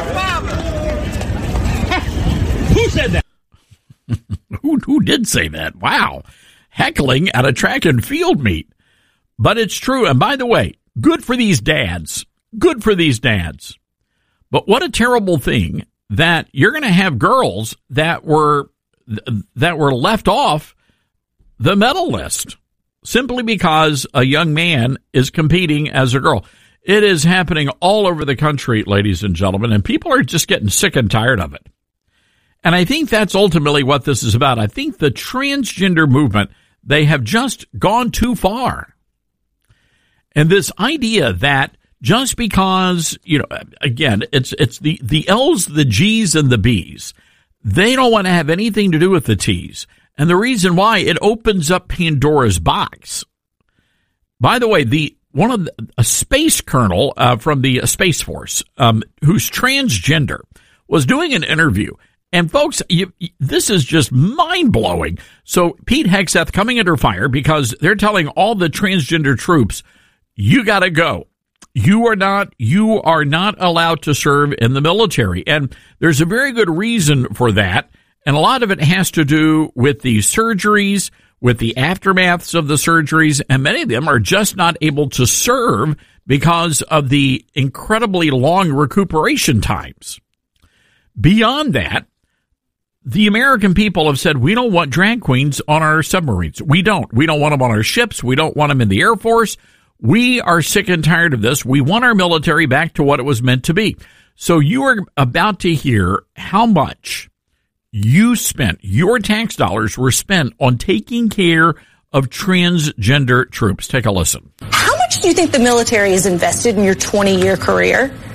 Who said that? who, who did say that? Wow. Heckling at a track and field meet. But it's true. And by the way, good for these dads. Good for these dads. But what a terrible thing that you're going to have girls that were that were left off the medal list simply because a young man is competing as a girl. It is happening all over the country, ladies and gentlemen, and people are just getting sick and tired of it. And I think that's ultimately what this is about. I think the transgender movement, they have just gone too far. And this idea that just because, you know, again, it's it's the, the L's, the G's, and the B's. They don't want to have anything to do with the T's. And the reason why, it opens up Pandora's box. By the way, the one of the, a space colonel uh, from the Space Force, um, who's transgender, was doing an interview. And folks, you, this is just mind-blowing. So Pete Hegseth coming under fire because they're telling all the transgender troops, you got to go. You are not, you are not allowed to serve in the military. And there's a very good reason for that. And a lot of it has to do with the surgeries, with the aftermaths of the surgeries. And many of them are just not able to serve because of the incredibly long recuperation times. Beyond that, the American people have said, we don't want drag queens on our submarines. We don't. We don't want them on our ships. We don't want them in the Air Force. We are sick and tired of this. We want our military back to what it was meant to be. So you are about to hear how much you spent, your tax dollars were spent on taking care of transgender troops. Take a listen. How much do you think the military has invested in your twenty-year career?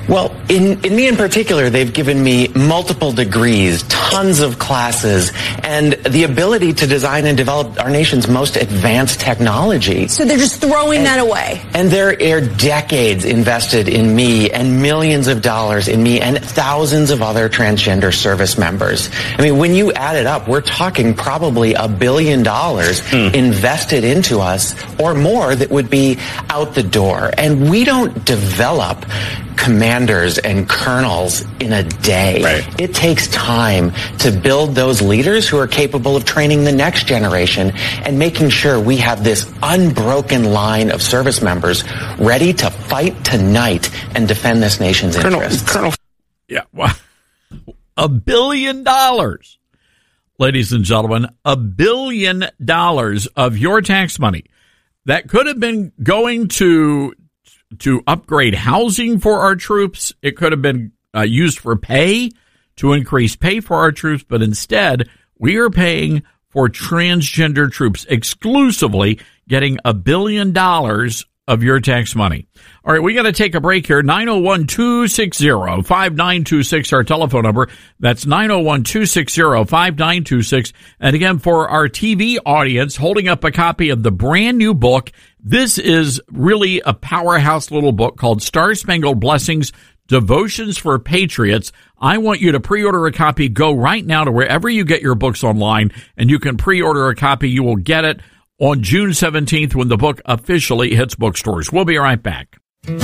Well, in, in me in particular, they've given me multiple degrees, tons of classes, and the ability to design and develop our nation's most advanced technology. So they're just throwing and, that away. And there are decades invested in me and millions of dollars in me and thousands of other transgender service members. I mean, when you add it up, we're talking probably a billion dollars mm. invested into us or more that would be out the door. And we don't develop commanders and colonels in a day. Right. It takes time to build those leaders who are capable of training the next generation and making sure we have this unbroken line of service members ready to fight tonight and defend this nation's Colonel, interests. Colonel, yeah, well, a billion dollars, ladies and gentlemen, a billion dollars of your tax money that could have been going to to upgrade housing for our troops. It could have been uh, used for pay, to increase pay for our troops, but instead we are paying for transgender troops, exclusively getting a billion dollars of your tax money. All right, we got to take a break here. nine oh one, two six zero, five nine two six, our telephone number. That's nine oh one, two six zero, five nine two six. And again, for our T V audience, holding up a copy of the brand new book. This is really a powerhouse little book called Star Spangled Blessings, Devotions for Patriots. I want you to pre-order a copy. Go right now to wherever you get your books online, and you can pre-order a copy. You will get it on June seventeenth when the book officially hits bookstores. We'll be right back.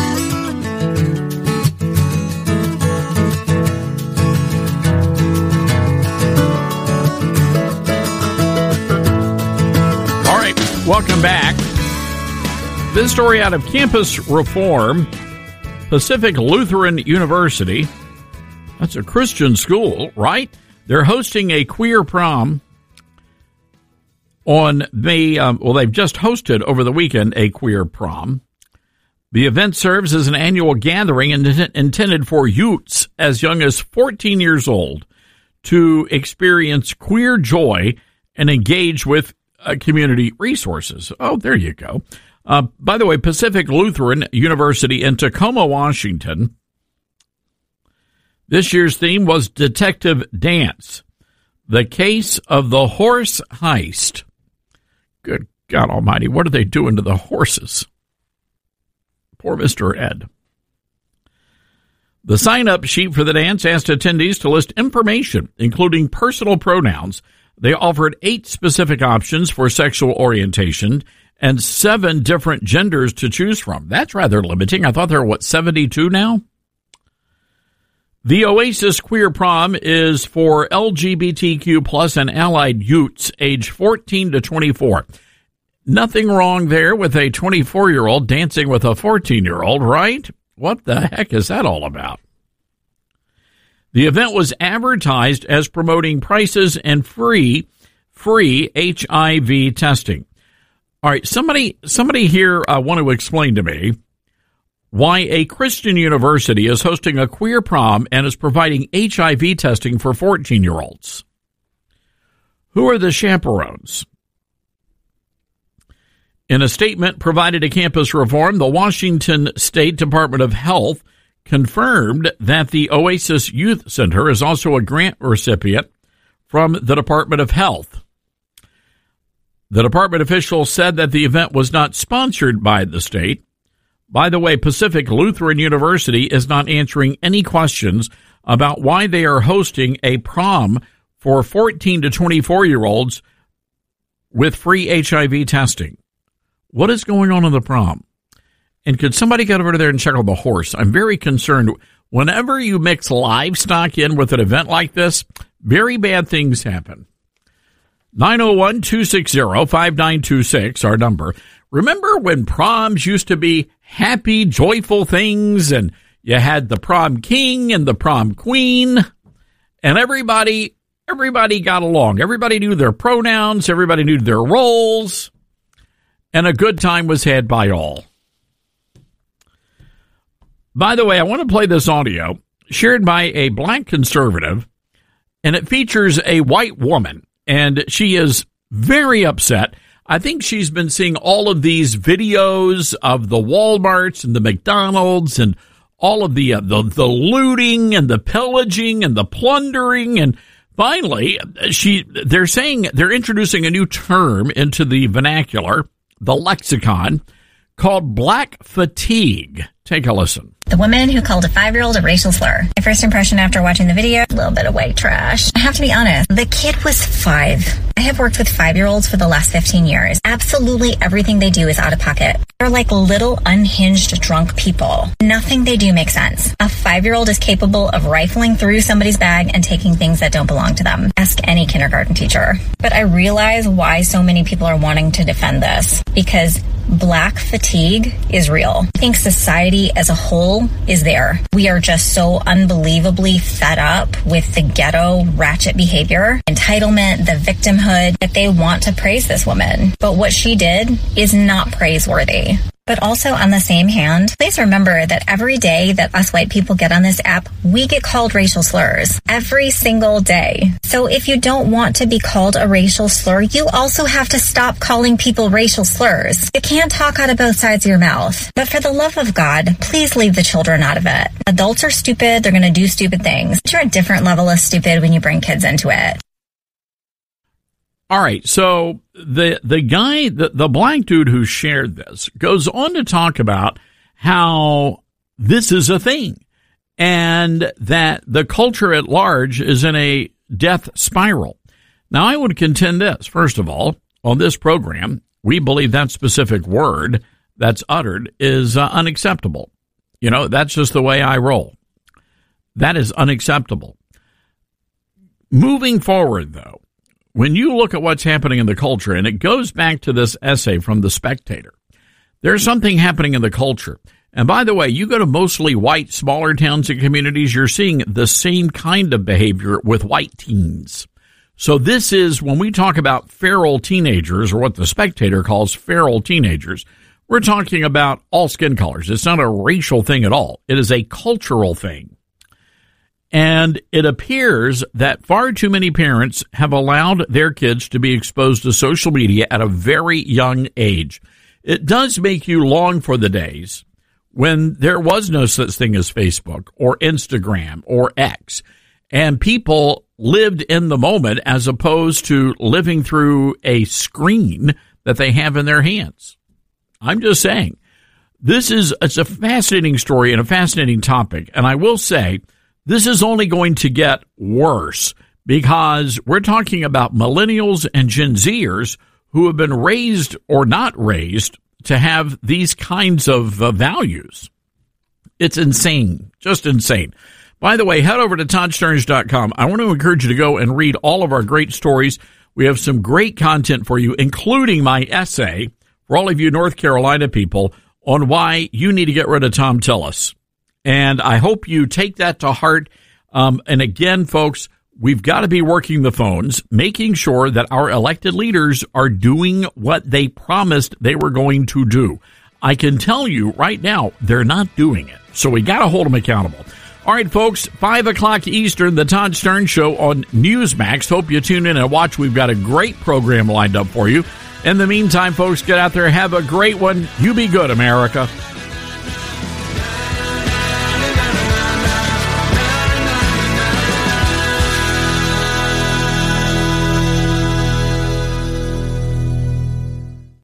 All right, welcome back. This story out of Campus Reform, Pacific Lutheran University. That's a Christian school, right? They're hosting a queer prom on May, um, well, they've just hosted over the weekend a queer prom. The event serves as an annual gathering intended for youths as young as fourteen years old to experience queer joy and engage with uh, community resources. Oh, there you go. Uh, by the way, Pacific Lutheran University in Tacoma, Washington. This year's theme was Detective Dance, the case of the horse heist. Good God almighty, what are they doing to the horses? Poor Mister Ed. The sign-up sheet for the dance asked attendees to list information, including personal pronouns. They offered eight specific options for sexual orientation and seven different genders to choose from. That's rather limiting. I thought there were, what, seventy-two now? The Oasis Queer Prom is for L G B T Q plus and allied youths age fourteen to twenty-four. Nothing wrong there with a twenty-four-year-old dancing with a fourteen-year-old, right? What the heck is that all about? The event was advertised as promoting prices and free, free H I V testing. All right, somebody, somebody here uh, want to explain to me why a Christian university is hosting a queer prom and is providing H I V testing for fourteen-year-olds. Who are the chaperones? In a statement provided to Campus Reform, the Washington State Department of Health confirmed that the Oasis Youth Center is also a grant recipient from the Department of Health. The department officials said that the event was not sponsored by the state. By the way, Pacific Lutheran University is not answering any questions about why they are hosting a prom for fourteen to twenty-four-year-olds with free H I V testing. What is going on in the prom? And could somebody get over there and check on the horse? I'm very concerned. Whenever you mix livestock in with an event like this, very bad things happen. nine oh one, two six zero, five nine two six, our number. Remember when proms used to be happy, joyful things, and you had the prom king and the prom queen, and everybody, everybody got along. Everybody knew their pronouns, everybody knew their roles, and a good time was had by all. By the way, I want to play this audio shared by a black conservative, and it features a white woman, and she is very upset. I think she's been seeing all of these videos of the Walmarts and the McDonald's and all of the, uh, the the looting and the pillaging and the plundering. And finally, she they're saying they're introducing a new term into the vernacular, the lexicon, called black fatigue. Take a listen. The woman who called a five-year-old a racial slur. My first impression after watching the video, a little bit of white trash. I have to be honest, the kid was five. I have worked with five-year-olds for the last fifteen years. Absolutely everything they do is out of pocket. They're like little unhinged drunk people. Nothing they do makes sense. A five-year-old is capable of rifling through somebody's bag and taking things that don't belong to them. Ask any kindergarten teacher. But I realize why so many people are wanting to defend this. Because black fatigue is real. I think society as a whole is there. We are just so unbelievably fed up with the ghetto ratchet behavior, entitlement, the victimhood, that they want to praise this woman. But what she did is not praiseworthy. But also on the same hand, please remember that every day that us white people get on this app, we get called racial slurs every single day. So if you don't want to be called a racial slur, you also have to stop calling people racial slurs. You can't talk out of both sides of your mouth. But for the love of God, please leave the children out of it. Adults are stupid. They're going to do stupid things. But you're a different level of stupid when you bring kids into it. All right, so the the guy, the, the black dude who shared this, goes on to talk about how this is a thing and that the culture at large is in a death spiral. Now, I would contend this. First of all, on this program, we believe that specific word that's uttered is uh, unacceptable. You know, that's just the way I roll. That is unacceptable. Moving forward, though, when you look at what's happening in the culture, and it goes back to this essay from The Spectator, there's something happening in the culture. And by the way, you go to mostly white, smaller towns and communities, you're seeing the same kind of behavior with white teens. So this is, when we talk about feral teenagers, or what The Spectator calls feral teenagers, we're talking about all skin colors. It's not a racial thing at all. It is a cultural thing. And it appears that far too many parents have allowed their kids to be exposed to social media at a very young age. It does make you long for the days when there was no such thing as Facebook or Instagram or X, and people lived in the moment as opposed to living through a screen that they have in their hands. I'm just saying, this is it's a fascinating story and a fascinating topic, and I will say, this is only going to get worse because we're talking about millennials and Gen Zers who have been raised or not raised to have these kinds of uh, values. It's insane, just insane. By the way, head over to Todd Starnes dot com. I want to encourage you to go and read all of our great stories. We have some great content for you, including my essay for all of you North Carolina people on why you need to get rid of Tom Tillis. And I hope you take that to heart. Um, and again, folks, we've got to be working the phones, making sure that our elected leaders are doing what they promised they were going to do. I can tell you right now, they're not doing it. So we got to hold them accountable. All right, folks, five o'clock Eastern, the Todd Starnes Show on Newsmax. Hope you tune in and watch. We've got a great program lined up for you. In the meantime, folks, get out there. Have a great one. You be good, America.